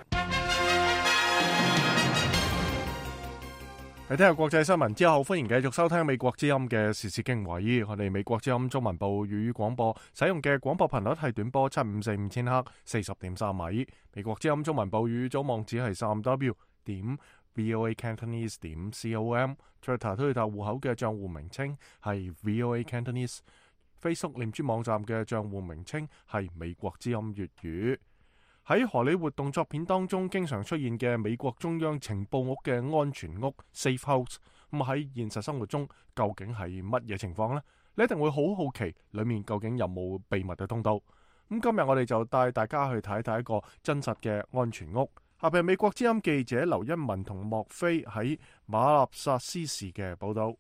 喺聽下國際新聞之後，歡迎繼續收聽美國之音嘅時事經緯。我哋美國之音中文部粵語廣播使用嘅廣播頻率係短波七五四五千赫，四十點三米。美國之音中文部粵語組網址係三 w 點 voa cantonese 點 com。Twitter 推特戶口嘅賬戶名稱係 voa cantonese。Facebook 臉書網站嘅賬戶名稱係美國之音粵語。喺荷里活動作片當中經常出現嘅美國中央情報屋嘅安全屋 Safe House， 咁喺現實生活中究竟係乜嘢情況呢？你一定會好好奇裏面究竟有冇秘密嘅通道。咁今日我哋就帶大家去睇睇一個真實嘅安全屋。下邊美國之音記者劉一文同莫菲喺馬納薩斯市嘅報道。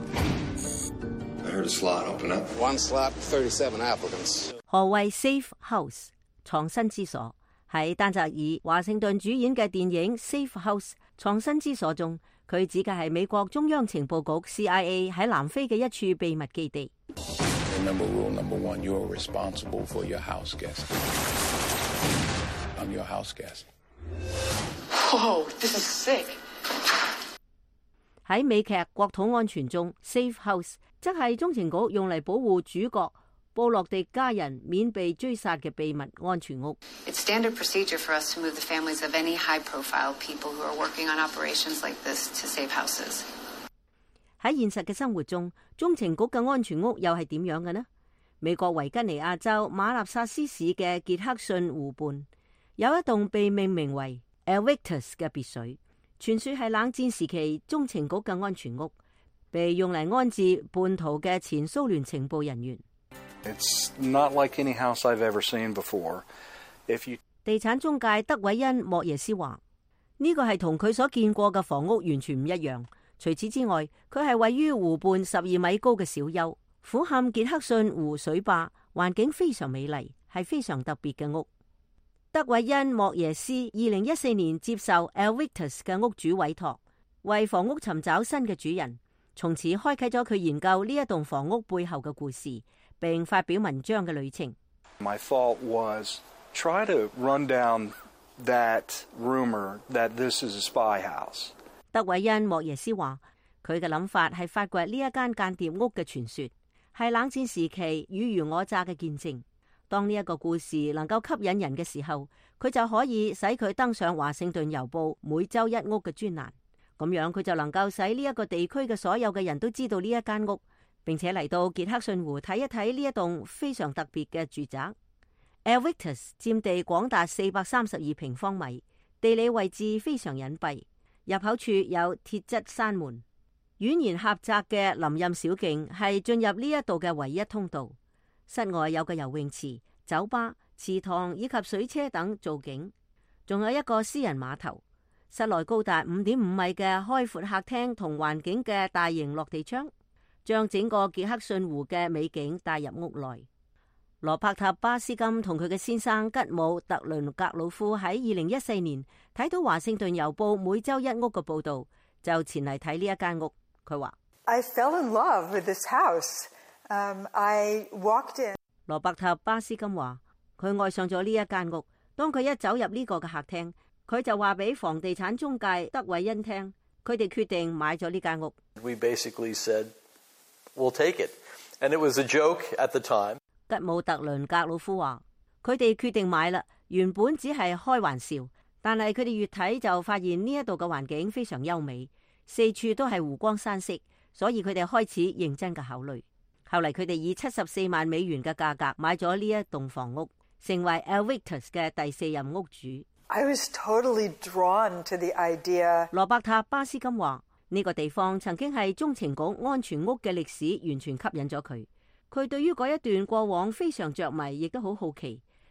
何謂 Safe House 藏身之所？喺丹澤爾華盛頓主演嘅電影《Safe House》藏身之所中，佢指嘅係美國中央情報局 C I A 喺南非嘅一處秘密基地。 Remember rule number one, you are responsible for your house guest. I'm your house guest. Oh, this is sick. 喺美劇《國土安全》中 ，Safe House 則係中情局用嚟保護主角布洛迪家人免被追殺嘅秘密安全屋。 It's standard procedure for us to move the families of any high-profile people who are working on operations like this to safe houses. 喺現實嘅生活中，中情局嘅安全屋又係點樣嘅呢？美國維吉尼亞州馬納薩斯市嘅傑克遜湖畔有一棟被命名為 Invictus 嘅別墅，傳說係冷戰時期中情局嘅安全屋，被用嚟安置叛逃嘅前蘇聯情報人員。 It's not like any house I've ever seen before. If you... 地產中介德韋恩莫耶斯話：呢個係同佢所見過嘅房屋完全唔一樣。除此之外，佢係位於湖畔十二米高嘅小丘，俯瞰傑克遜湖水壩，環境非常美麗，係非常特別嘅屋。德韋恩莫耶斯二零一四年接受 Invictus 嘅屋主委託，為房屋尋找新嘅主人，從此開啟咗佢研究呢一棟房屋背後嘅故事，並發表文章嘅旅程。 My thought was try to run down that rumor that this is a spy house. 德韋恩莫耶斯話：佢嘅諗法係發掘呢一間間諜屋嘅傳說，係冷戰時期爾虞我詐嘅見證。當呢一個故事能夠吸引人嘅時候，佢就可以使佢登上華盛頓郵報每周一屋嘅專欄。咁樣佢就能夠使呢一個地區嘅所有嘅人都知道呢一間屋，並且嚟到傑克遜湖睇一睇呢一棟非常特別嘅住宅。Invictus 佔地廣達四百三十二平方米，地理位置非常隱蔽，入口處有鐵質山門，蜿蜒狹窄嘅林蔭小徑係進入呢一度嘅唯一通道。室外有個游泳池、酒吧、池塘以及水車等造景，仲有一個私人碼頭。室內高達五點五米嘅開闊客廳同環境嘅大型落地窗，將整個傑克遜湖嘅美景帶入屋內。羅伯特巴斯金同佢嘅先生吉姆特倫格魯夫喺二零一四年睇到華盛頓郵報每周一屋嘅報道，就前嚟睇呢一間屋。佢話 I fell in love with this house. Um, I walked in. 羅伯特巴斯金話佢愛上咗呢一間屋。當佢一走入呢個嘅客廳，佢就話俾房地產中介德韋恩聽，佢哋決定買咗呢間屋。 We basically said, "We'll take it," and it was a joke at the time. 吉姆特倫格魯夫話佢哋決定買啦，原本只係開玩笑，但係佢哋越睇就發現呢一度嘅環境非常優美，四處都係湖光山色，所以佢哋開始認真嘅考慮。後嚟佢哋以七十四萬美元嘅價格買咗呢一棟房屋，成為 Invictus 嘅第四任屋主。 I was totally drawn to the idea. 羅伯特巴斯金話呢個地方曾經係中情局安全屋嘅歷史，完全吸引咗佢。佢對於嗰一段過往非常着迷，亦都好好奇，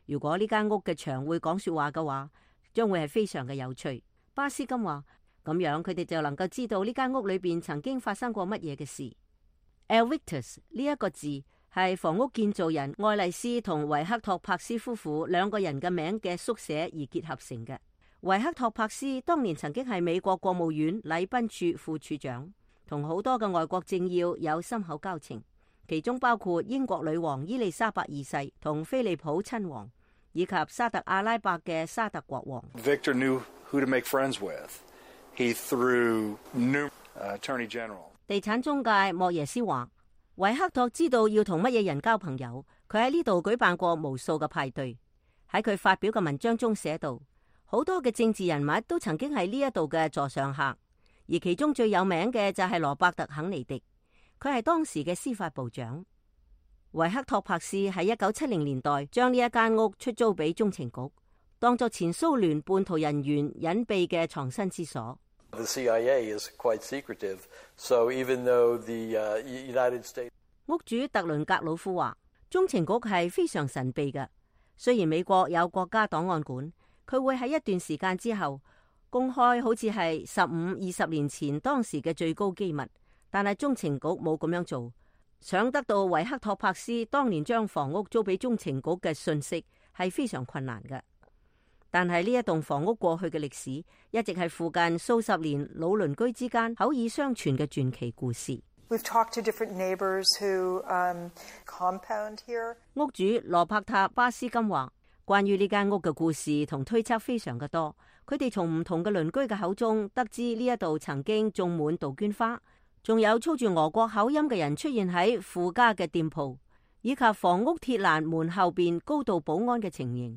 如果呢間屋嘅牆會講說話嘅話，將會係非常嘅有趣。巴斯金話，咁樣佢哋就能夠知道呢間屋裏邊曾經發生過乜嘢嘅事。Evictus 呢一個字係房屋建造人愛麗絲同維克托柏斯夫婦兩個人嘅名嘅縮寫而結合成嘅。維克托柏斯當年曾經係美國國務院禮賓處副處長，同好多嘅外國政要有深厚交情，其中包括英國女王伊麗莎白二世同菲利普親王，以及沙特阿拉伯嘅沙特國王。 Victor knew who to make friends with. He threw new attorney general. 地產中介莫耶斯話，維克托知道要同乜嘢人交朋友，佢喺呢度舉辦過無數嘅派對。喺佢發表嘅文章中寫道，好多嘅政治人物都曾經係呢一度嘅座上客，而其中最有名嘅就係羅伯特肯尼迪，佢係當時嘅司法部長。維克托柏斯喺一九七零年代將呢一間屋出租俾中情局，當作前蘇聯叛徒人員隱秘嘅藏身之所。 The C I A is quite secretive, so even though the uh, United States 屋主特倫格魯夫話，中情局係非常神秘嘅。雖然美國有國家檔案館，佢會喺一段時間之後公開，好似係十五、二十年前當時嘅最高機密，但係中情局冇咁樣做。想得到維克托柏斯當年將房屋租俾中情局嘅信息係非常困難嘅。但係呢一棟房屋過去嘅歷史，一直係附近數十年老鄰居之間口耳相傳嘅傳奇故事。 We've talked to different neighbors who um, compound here. 屋主羅伯塔巴斯金話，關於呢間屋嘅故事同推測非常嘅多。佢哋從唔同嘅鄰居嘅口中得知呢一度曾經種滿杜鵑花，仲有操住俄國口音嘅人出現喺附家嘅店鋪，以及房屋鐵欄門後邊高度保安嘅情形。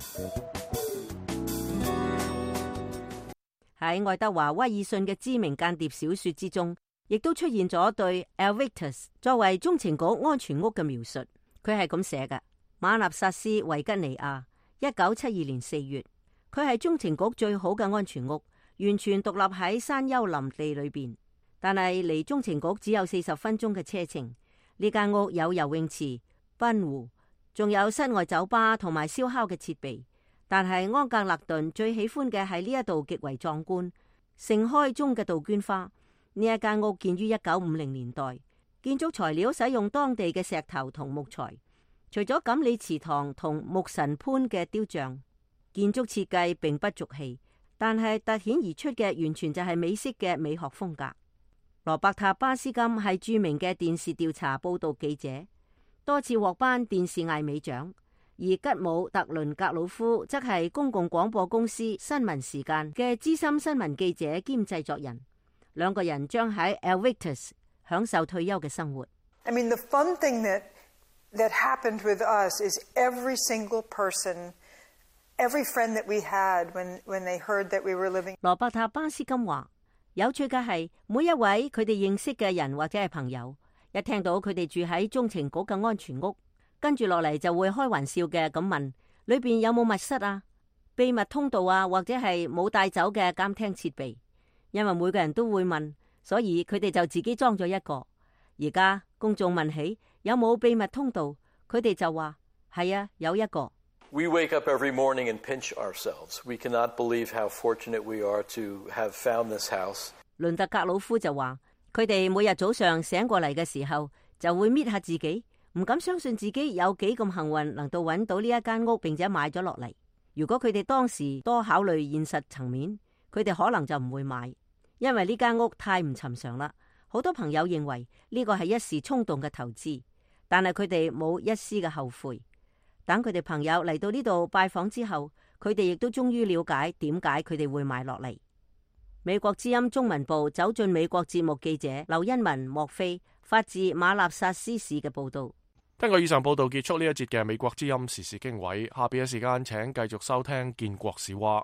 喺愛德華威爾遜嘅知名間諜小說之中，亦都出現咗對 Evictus 作為中情局安全屋嘅描述。佢係咁寫嘅：馬納薩斯維吉尼亞，一九七二年四月，佢係中情局最好嘅安全屋，完全獨立喺山丘林地裏邊，但係離中情局只有四十分鐘嘅車程。呢間屋有游泳池、賓湖，仲有室外酒吧同埋燒烤嘅設備。但係安格勒頓最喜歡嘅係呢一度極為壯觀、盛開中嘅杜鵑花。呢一間屋建於一九五零年代，建築材料使用當地嘅石頭同木材。除咗錦鯉池塘同木神潘嘅雕像，建築設計並不俗氣，但係突顯而出嘅完全就係美式嘅美學風格。羅伯塔巴斯金係著名嘅電視調查報道記者，多次獲頒電視艾美獎。而吉姆特倫格魯夫則係公共廣播公司新聞時間嘅資深新聞記者兼製作人，兩個人將喺 Evictus 享受退休嘅生活。 I mean, the fun thing that that happened with us is every single person, every friend that we had when when they heard that we were living. 羅伯塔巴斯金話：有趣嘅係，每一位佢哋認識嘅人或者係朋友，一聽到佢哋住喺中情局嘅安全屋，跟住落嚟就會開玩笑嘅咁問：裏邊有冇密室啊、秘密通道啊，或者係冇帶走嘅監聽設備？因為每個人都會問，所以佢哋就自己裝咗一個。而家公眾問起有冇秘密通道，佢哋就話係啊，有一個。 We wake up every morning and pinch ourselves. We cannot believe how fortunate we are to have found this house. 倫特格魯夫就話：佢哋每日早上醒過嚟嘅時候，就會搣下自己。唔敢相信自己有幾咁幸運，能到揾到呢一間屋，並且買咗落嚟。如果佢哋當時多考慮現實層面，佢哋可能就唔會買，因為呢間屋太唔尋常啦。好多朋友認為呢個係一時衝動嘅投資，但係佢哋冇一絲嘅後悔。等佢哋朋友嚟到呢度拜訪之後，佢哋亦都終於了解點解佢哋會買落嚟。美國之音中文部走進美國節目記者劉恩文莫菲發自馬納薩斯市嘅報道。 聽過以上報道，結束呢一節嘅美國之音時事經緯。下邊嘅時間，請繼續收聽建國史話。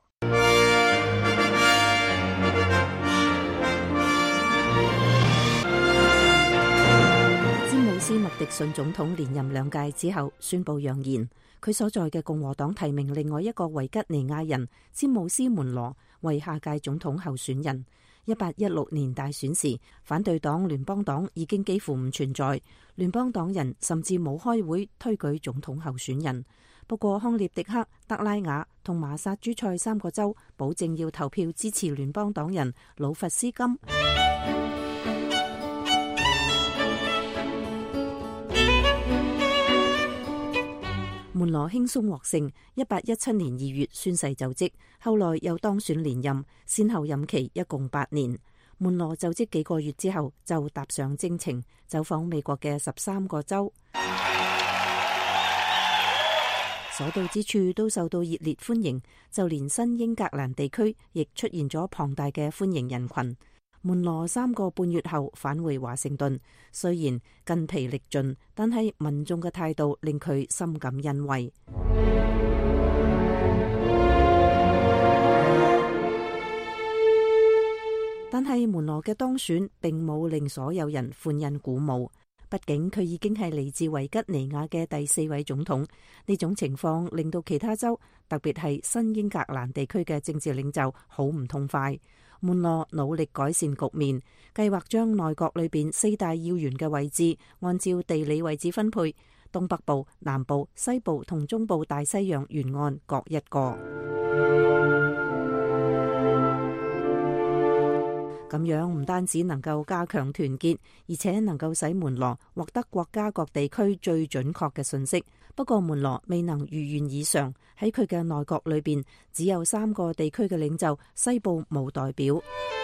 詹姆斯麥迪遜總統連任兩屆之後，宣布揚言，佢所在嘅共和黨提名另外一個維吉尼亞人詹姆斯門羅為下屆總統候選人。一八一六年大選時，反對黨聯邦黨已經幾乎唔存在，聯邦黨人甚至冇開會推舉總統候選人。 不過康涅狄克、德拉瓦同馬薩諸塞三個州保證要投票支持聯邦黨人魯弗斯金。門羅輕鬆獲勝，一八一七年二月宣誓就職，後來又當選連任，先後任期一共八年。門羅就職幾個月之後，就踏上征程，走訪美國嘅十三個州，所到之處都受到熱烈歡迎，就連新英格蘭地區亦出現咗龐大嘅歡迎人群。門羅三個半月後返回華盛頓，雖然筋疲力盡，但係民眾嘅態度令佢深感欣慰。但係門羅嘅當選並冇令所有人歡欣鼓舞，畢竟佢已經係嚟自維吉尼亞嘅第四位總統。呢種情況令到其他州，特別係新英格蘭地區嘅政治領袖好唔痛快。門羅努力改善局面，計劃將內閣裏邊四大要員嘅位置按照地理位置分配，東北部、南部、西部同中部大西洋沿岸各一個。咁樣唔單止能夠加強團結，而且能夠使門羅獲得國家各地區最準確嘅信息。不過門羅未能如願以償，喺佢嘅內閣裏邊只有三個地區嘅領袖，西部冇代表。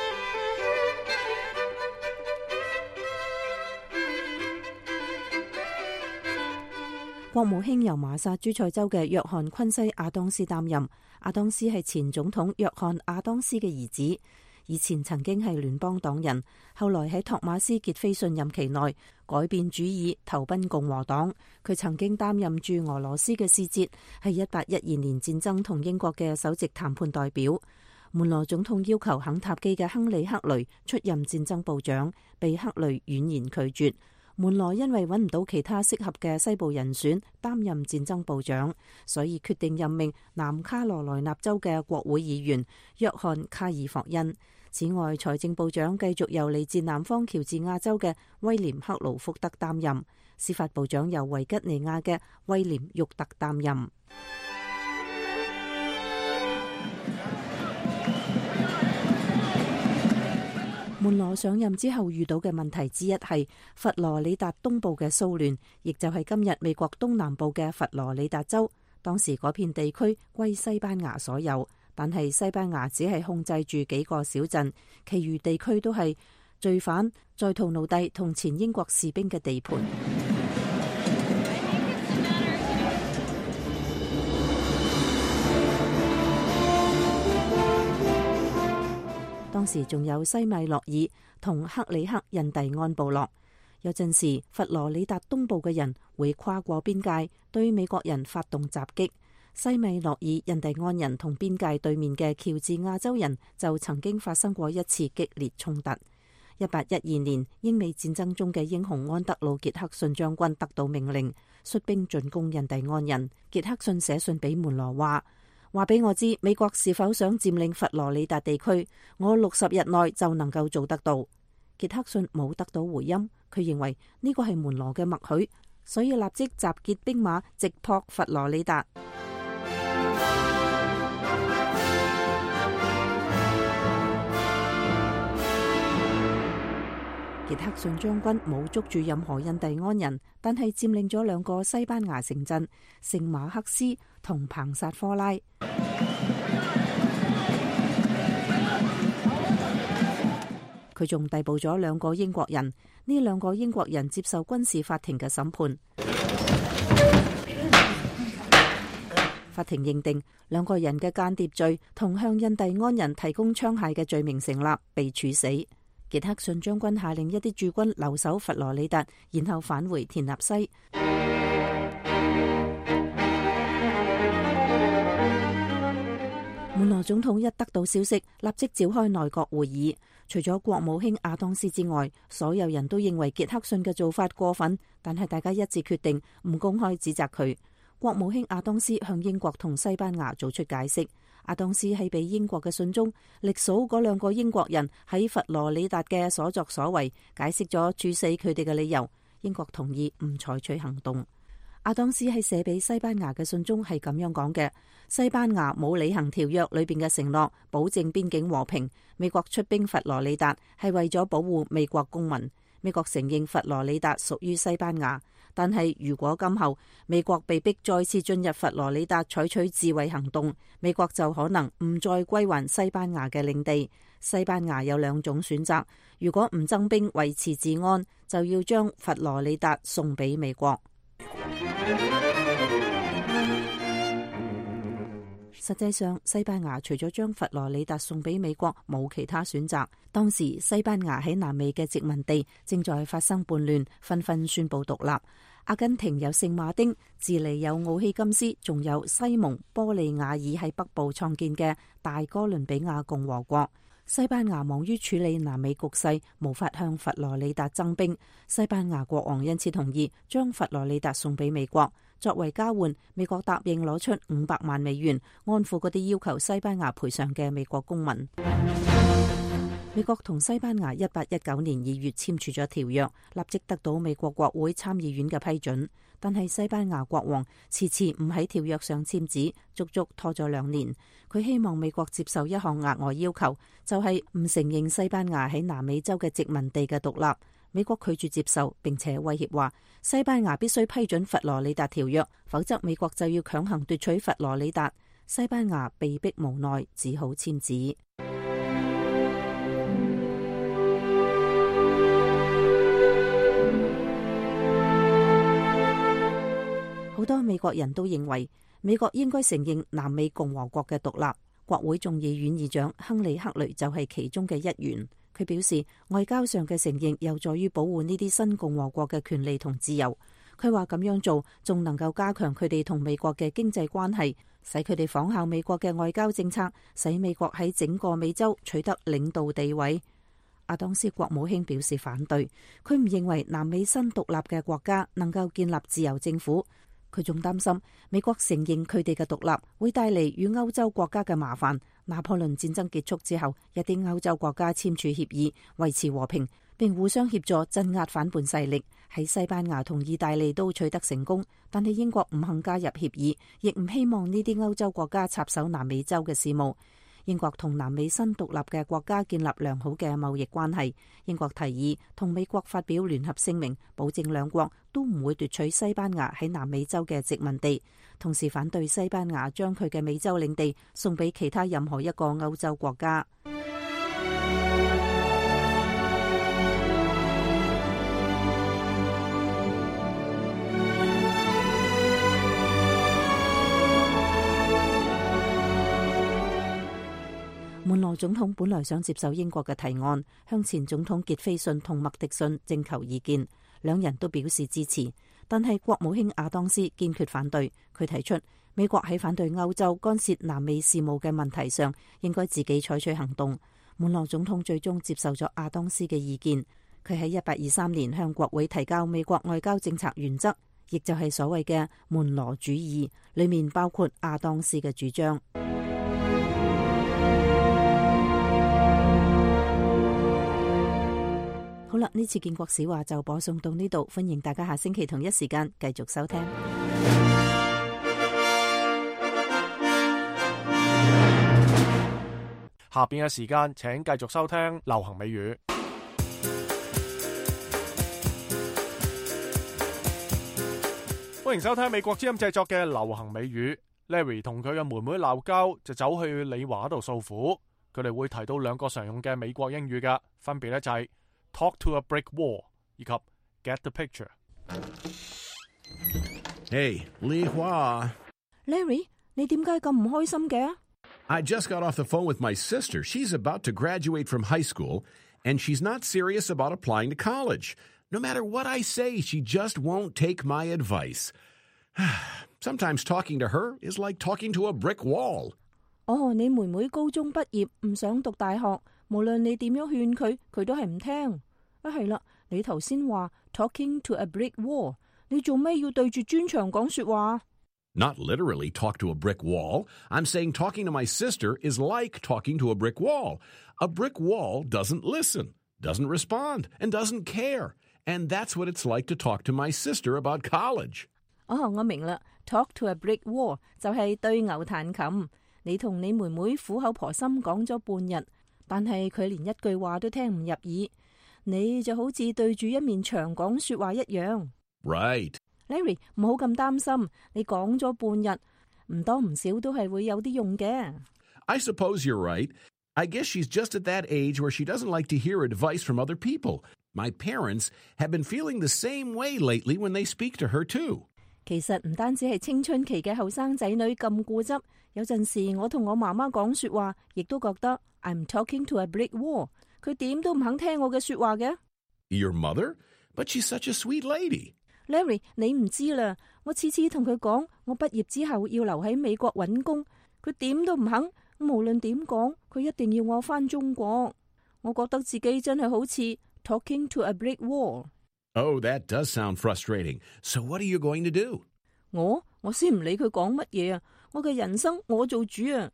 國務卿由馬薩諸塞州嘅約翰昆西亞當斯擔任。亞當斯係前總統約翰亞當斯嘅兒子，以前曾經係聯邦黨人，後來喺托馬斯傑菲遜任期內改變主意，投奔共和黨。佢曾經擔任駐俄羅斯嘅使節，係一八一二年戰爭同英國嘅首席談判代表。門羅總統要求肯塔基嘅亨利克雷出任戰爭部長，被克雷婉言拒絕。門羅因為揾唔到其他適合嘅西部人選擔任戰爭部長，所以決定任命南卡羅來納州嘅國會議員約翰卡爾霍恩。此外，財政部長繼續由嚟自南方喬治亞州嘅威廉克勞福德擔任，司法部長由維吉尼亞嘅威廉沃特擔任。門羅上任之後遇到嘅問題之一係佛羅里達東部嘅騷亂，亦就係今日美國東南部嘅佛羅里達州。當時嗰片地區歸西班牙所有，但係西班牙只係控制住幾個小鎮，其餘地區都係罪犯、在逃奴隸同前英國士兵嘅地盤。當時仲有西米諾爾同克里克印第安部落。有陣時佛羅里達東部嘅人會跨過邊界對美國人發動襲擊。西米諾爾印第安人同邊界對面嘅喬治亞州人就曾經發生過一次激烈衝突。一八一二年英美戰爭中嘅英雄安德魯傑克遜將軍得到命令，率兵進攻印第安人。傑克遜寫信俾門羅話：話俾我知美國是否想佔領佛羅里達地區，我六十日內就能夠做得到。傑克遜冇得到回音，佢認為呢個係門羅嘅默許，所以立即集結兵馬直撲佛羅里達。傑克遜將軍冇捉住任何印第安人，但係佔領咗兩個西班牙城鎮聖馬克斯同彭薩科拉。佢仲逮捕咗兩個英國人，呢兩個英國人接受軍事法庭嘅審判。法庭認定兩個人嘅間諜罪同向印第安人提供槍械嘅罪名成立，被處死。傑克遜將軍下令一啲駐軍留守佛羅里達，然後返回田納西。門羅總統一得到消息，立即召開內閣會議。除咗國務卿亞當斯之外，所有人都認為傑克遜嘅做法過分，但係大家一致決定唔公開指責佢。國務卿亞當斯向英國同西班牙做出解釋。亞當斯喺俾英國嘅信中，歷數嗰兩個英國人喺佛羅里達嘅所作所為，解釋咗處死佢哋嘅理由。英國同意唔採取行動。 阿當斯喺寫俾西班牙嘅信中係咁樣講嘅：西班牙冇履行條約裏邊嘅承諾，保證邊境和平。美國出兵佛羅里達係為咗保護美國公民。美國承認佛羅里達屬於西班牙，但係如果今後美國被逼再次進入佛羅里達採取自衛行動，美國就可能唔再歸還西班牙嘅領地。西班牙有兩種選擇：如果唔增兵維持治安，就要將佛羅里達送俾美國。實際上，西班牙除咗將佛羅里達送俾美國，冇其他選擇。當時西班牙喺南美嘅殖民地正在發生叛亂，紛紛宣布獨立。阿根廷有聖馬丁，智利有奧希金斯，仲有西蒙波利亞爾喺北部創建嘅大哥倫比亞共和國。西班牙忙於處理南美局勢，無法向佛羅里達增兵。西班牙國王因此同意將佛羅里達送俾美國。作為交換，美國答應攞出五百萬美元，安撫嗰啲要求西班牙賠償嘅美國公民。美國同西班牙一八一九年二月簽署咗條約，立即得到美國國會參議院嘅批准。但係西班牙國王遲遲唔喺條約上簽字，足足拖咗兩年。佢希望美國接受一項額外要求，就係唔承認西班牙喺南美洲嘅殖民地嘅獨立。美國拒絕接受，並且威脅話西班牙必須批准佛羅里達條約，否則美國就要強行奪取佛羅里達。西班牙被迫無奈，只好簽字。好多美國人都認為美國應該承認南美共和國嘅獨立。國會眾議院議長亨利克雷就係其中嘅一員。佢表示，外交上嘅承認有助於保護呢啲新共和國嘅權利同自由。佢話咁樣做仲能夠加強佢哋同美國嘅經濟關係，使佢哋仿效美國嘅外交政策，使美國喺整個美洲取得領導地位。阿當斯國務卿表示反對，佢唔認為南美新獨立嘅國家能夠建立自由政府。佢仲擔心美國承認佢哋嘅獨立會帶嚟與歐洲國家嘅麻煩。拿破崙戰爭結束之後，一啲歐洲國家簽署協議維持和平，並互相協助鎮壓反叛勢力。喺西班牙同意大利都取得成功，但係英國唔肯加入協議，亦唔希望呢啲歐洲國家插手南美洲嘅事務。英國同南美新獨立嘅國家建立良好嘅貿易關係。英國提議同美國發表聯合聲明，保證兩國都唔會奪取西班牙喺南美洲嘅殖民地，同時反對西班牙將佢嘅美洲領地送俾其他任何一個歐洲國家。門羅總統本來想接受英國嘅提案，向前總統傑斐遜同麥迪遜徵求意見，兩人都表示支持。但係國務卿亞當斯堅決反對，佢提出美國喺反對歐洲干涉南美事務嘅問題上，應該自己採取行動。門羅總統最終接受咗亞當斯嘅意見，佢喺一八二三年向國會提交美國外交政策原則，亦就係所謂嘅門羅主義，裏面包括亞當斯嘅主張。好啦，呢次建國史話就播送到呢度，歡迎大家下星期同一時間繼續收聽。 下邊嘅時間，請繼續收聽流行美語。歡迎收聽美國之音製作嘅流行美語。Larry 同佢嘅妹妹鬧交，就走去李華度訴苦。佢哋會提到兩個常用嘅美國英語㗎，分別咧就係Talk to a brick wall 以及 Get the picture。 Hey, Li Hua. Larry, 你點解咁唔開心嘅？ I just got off the phone with my sister. She's about to graduate from high school, and she's not serious about applying to college. No matter what I say, she just won't take my advice. Sometimes talking to her is like talking to a brick wall. 哦，你妹妹高中畢業，唔想讀大學。無論你點樣勸佢，佢都係唔聽。啊，係啦，你頭先話 talking to a brick wall， 你做咩要對住磚牆講說話？ Not literally talk to a brick wall. I'm saying talking to my sister is like talking to a brick wall. A brick wall doesn't listen, doesn't respond, and doesn't care. And that's what it's like to talk to my sister about college. 哦，我明啦。Talk to a brick wall 就係對牛彈琴。你同你妹妹苦口婆心講咗半日，但係佢連一句話都聽唔入耳。你就好似對住一面牆講說話一樣。 Right. Larry， 唔好咁擔心，你講咗半日，唔多唔少都係會有啲用嘅。 I suppose you're right. I guess she's just at that age where she doesn't like to hear advice from other people. My parents have been feeling the same way lately when they speak to her too. 其實唔單止係青春期嘅後生仔女咁固執，有陣時我同我媽媽講說話，亦都覺得 I'm talking to a brick wall。佢點都唔肯聽我嘅說話嘅。 Your mother? But she's such a sweet lady. Larry， 你唔知啦，我次次同佢講，我畢業之後要留喺美國搵工，佢點都唔肯。無論點講，佢一定要我返中國。我覺得自己真係好似 talking to a brick wall。 Oh, that does sound frustrating. So what are you going to do? 我我先唔理佢講乜嘢啊！我嘅人生我做主啊！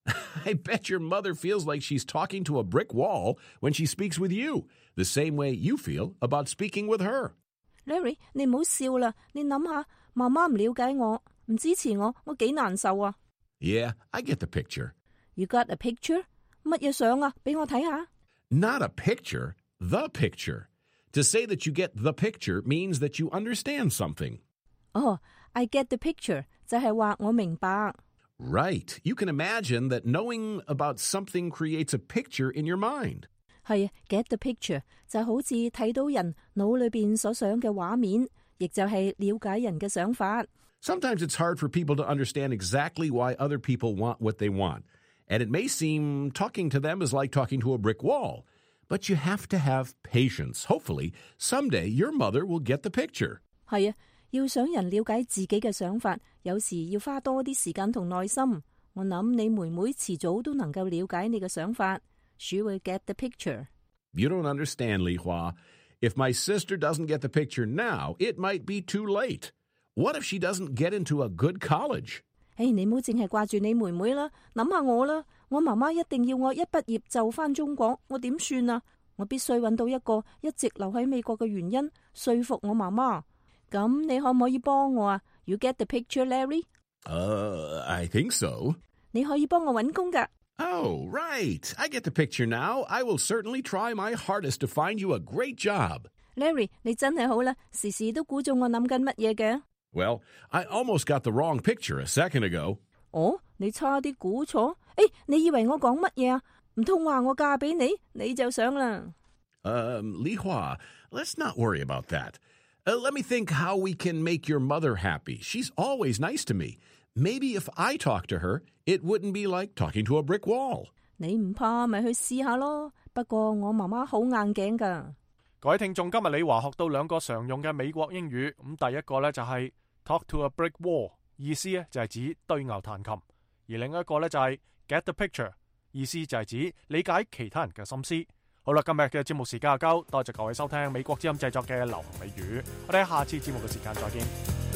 I bet your mother feels like she's talking to a brick wall when she speaks with you, the same way you feel about speaking with her. Larry， 你唔好笑啦！你諗下，媽媽唔了解我，唔支持我，我幾難受啊！ Yeah, I get the picture. You got a picture? 乜嘢相啊？俾我睇下。 Not a picture, the picture. To say that you get the picture means that you understand something. Oh, I get the picture 就係話我明白。 Right. You can imagine that knowing about something creates a picture in your mind. 係啊 ，get the picture 就好似睇到人腦裏邊所想嘅畫面，亦就係了解人嘅想法。 Sometimes it's hard for people to understand exactly why other people want what they want. And it may seem talking to them is like talking to a brick wall. But you have to have patience. Hopefully, someday your mother will get the picture. 係啊，要想人了解自己嘅想法，有時要花多啲時間同耐心。我諗你妹妹遲早都能夠了解你嘅想法。She will get the picture. You don't understand, Li Hua. If my sister doesn't get the picture now, it might be too late. What if she doesn't get into a good college? 誒，你唔好淨係掛住你妹妹啦，諗下我啦。我媽媽一定要我一畢業就返中國，我點算啊？我必須揾到一個一直留喺美國嘅原因，說服我媽媽。咁你可唔可以幫我啊？ You get the picture, Larry? Uh, I think so. 你可以幫我揾工㗎。 Oh, right. I get the picture now. I will certainly try my hardest to find you a great job. Larry, 你真係好啦，時時都估中我諗緊乜嘢嘅。 Well, I almost got the wrong picture a second ago. 哦，你差啲估錯。誒，你以為我講乜嘢啊？唔通話我嫁俾你，你就想啦。 Um, Li Hua, let's not worry about that. Uh, let me think how we can make your mother happy. She's always nice to me. Maybe if I talk to her, it wouldn't be like talking to a brick wall. 你唔怕咪去試下咯。不過我媽媽好硬頸㗎。 各位聽眾，今日李華學到兩個常用嘅美國英語。咁第一個呢就係 talk to a brick wall， 意思呢就係指對牛彈琴；而另一個呢就係 get the picture， 意思就係指理解其他人嘅心思。好啦，今日嘅節目時間就夠，多謝各位收聽美國之音製作嘅流行美語。我哋喺下次節目嘅時間再見。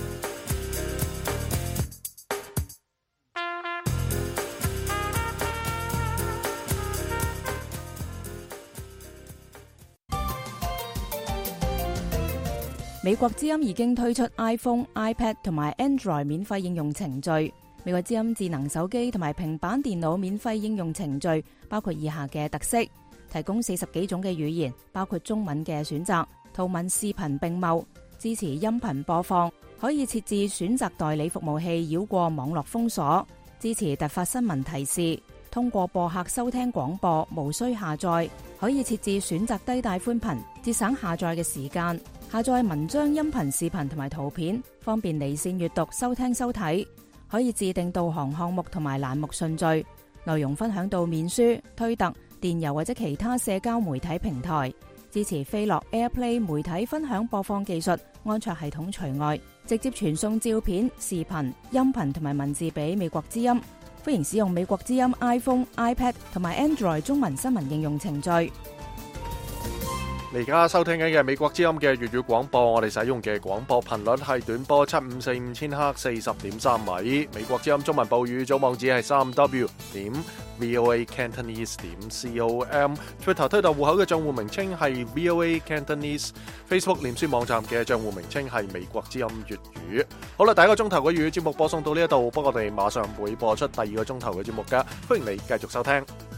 美國之音已經推出 iPhone、iPad 同埋 Android 免費應用程序。美國之音智能手機同埋平板電腦免費應用程序包括以下嘅特色：提供四十幾種嘅語言，包括中文嘅選擇，圖文視頻並茂，支持音頻播放，可以設置選擇代理服務器繞過網絡封鎖，支持突發新聞提示，通過播客收聽廣播，無需下載，可以設置選擇低帶寬頻，節省下載嘅時間。下載文章、音頻、視頻同埋圖片，方便離線閱讀、收聽收睇。可以自定導航項目同埋欄目順序，內容分享到面書、推特、電郵或者其他社交媒體平台。支持飛樂 AirPlay 媒體分享播放技術，安卓系統除外。直接傳送照片、視頻、音頻同埋文字俾美國之音。歡迎使用美國之音 iPhone、iPad 同埋 Android 中文新聞應用程序。 你而家收聽緊嘅美國之音嘅粵語廣播，我哋使用嘅廣播頻率係短波七五四五千赫四十點三米。美國之音中文報語組網址係三 w 點 voa cantonese 點 com。Twitter 推特戶口嘅賬戶名稱係 voa cantonese。Facebook 臉書網站嘅賬戶名稱係美國之音粵語。好啦，第一個鐘頭嘅粵語節目播送到呢一度，不過我哋馬上會播出第二個鐘頭嘅節目㗎，歡迎你繼續收聽。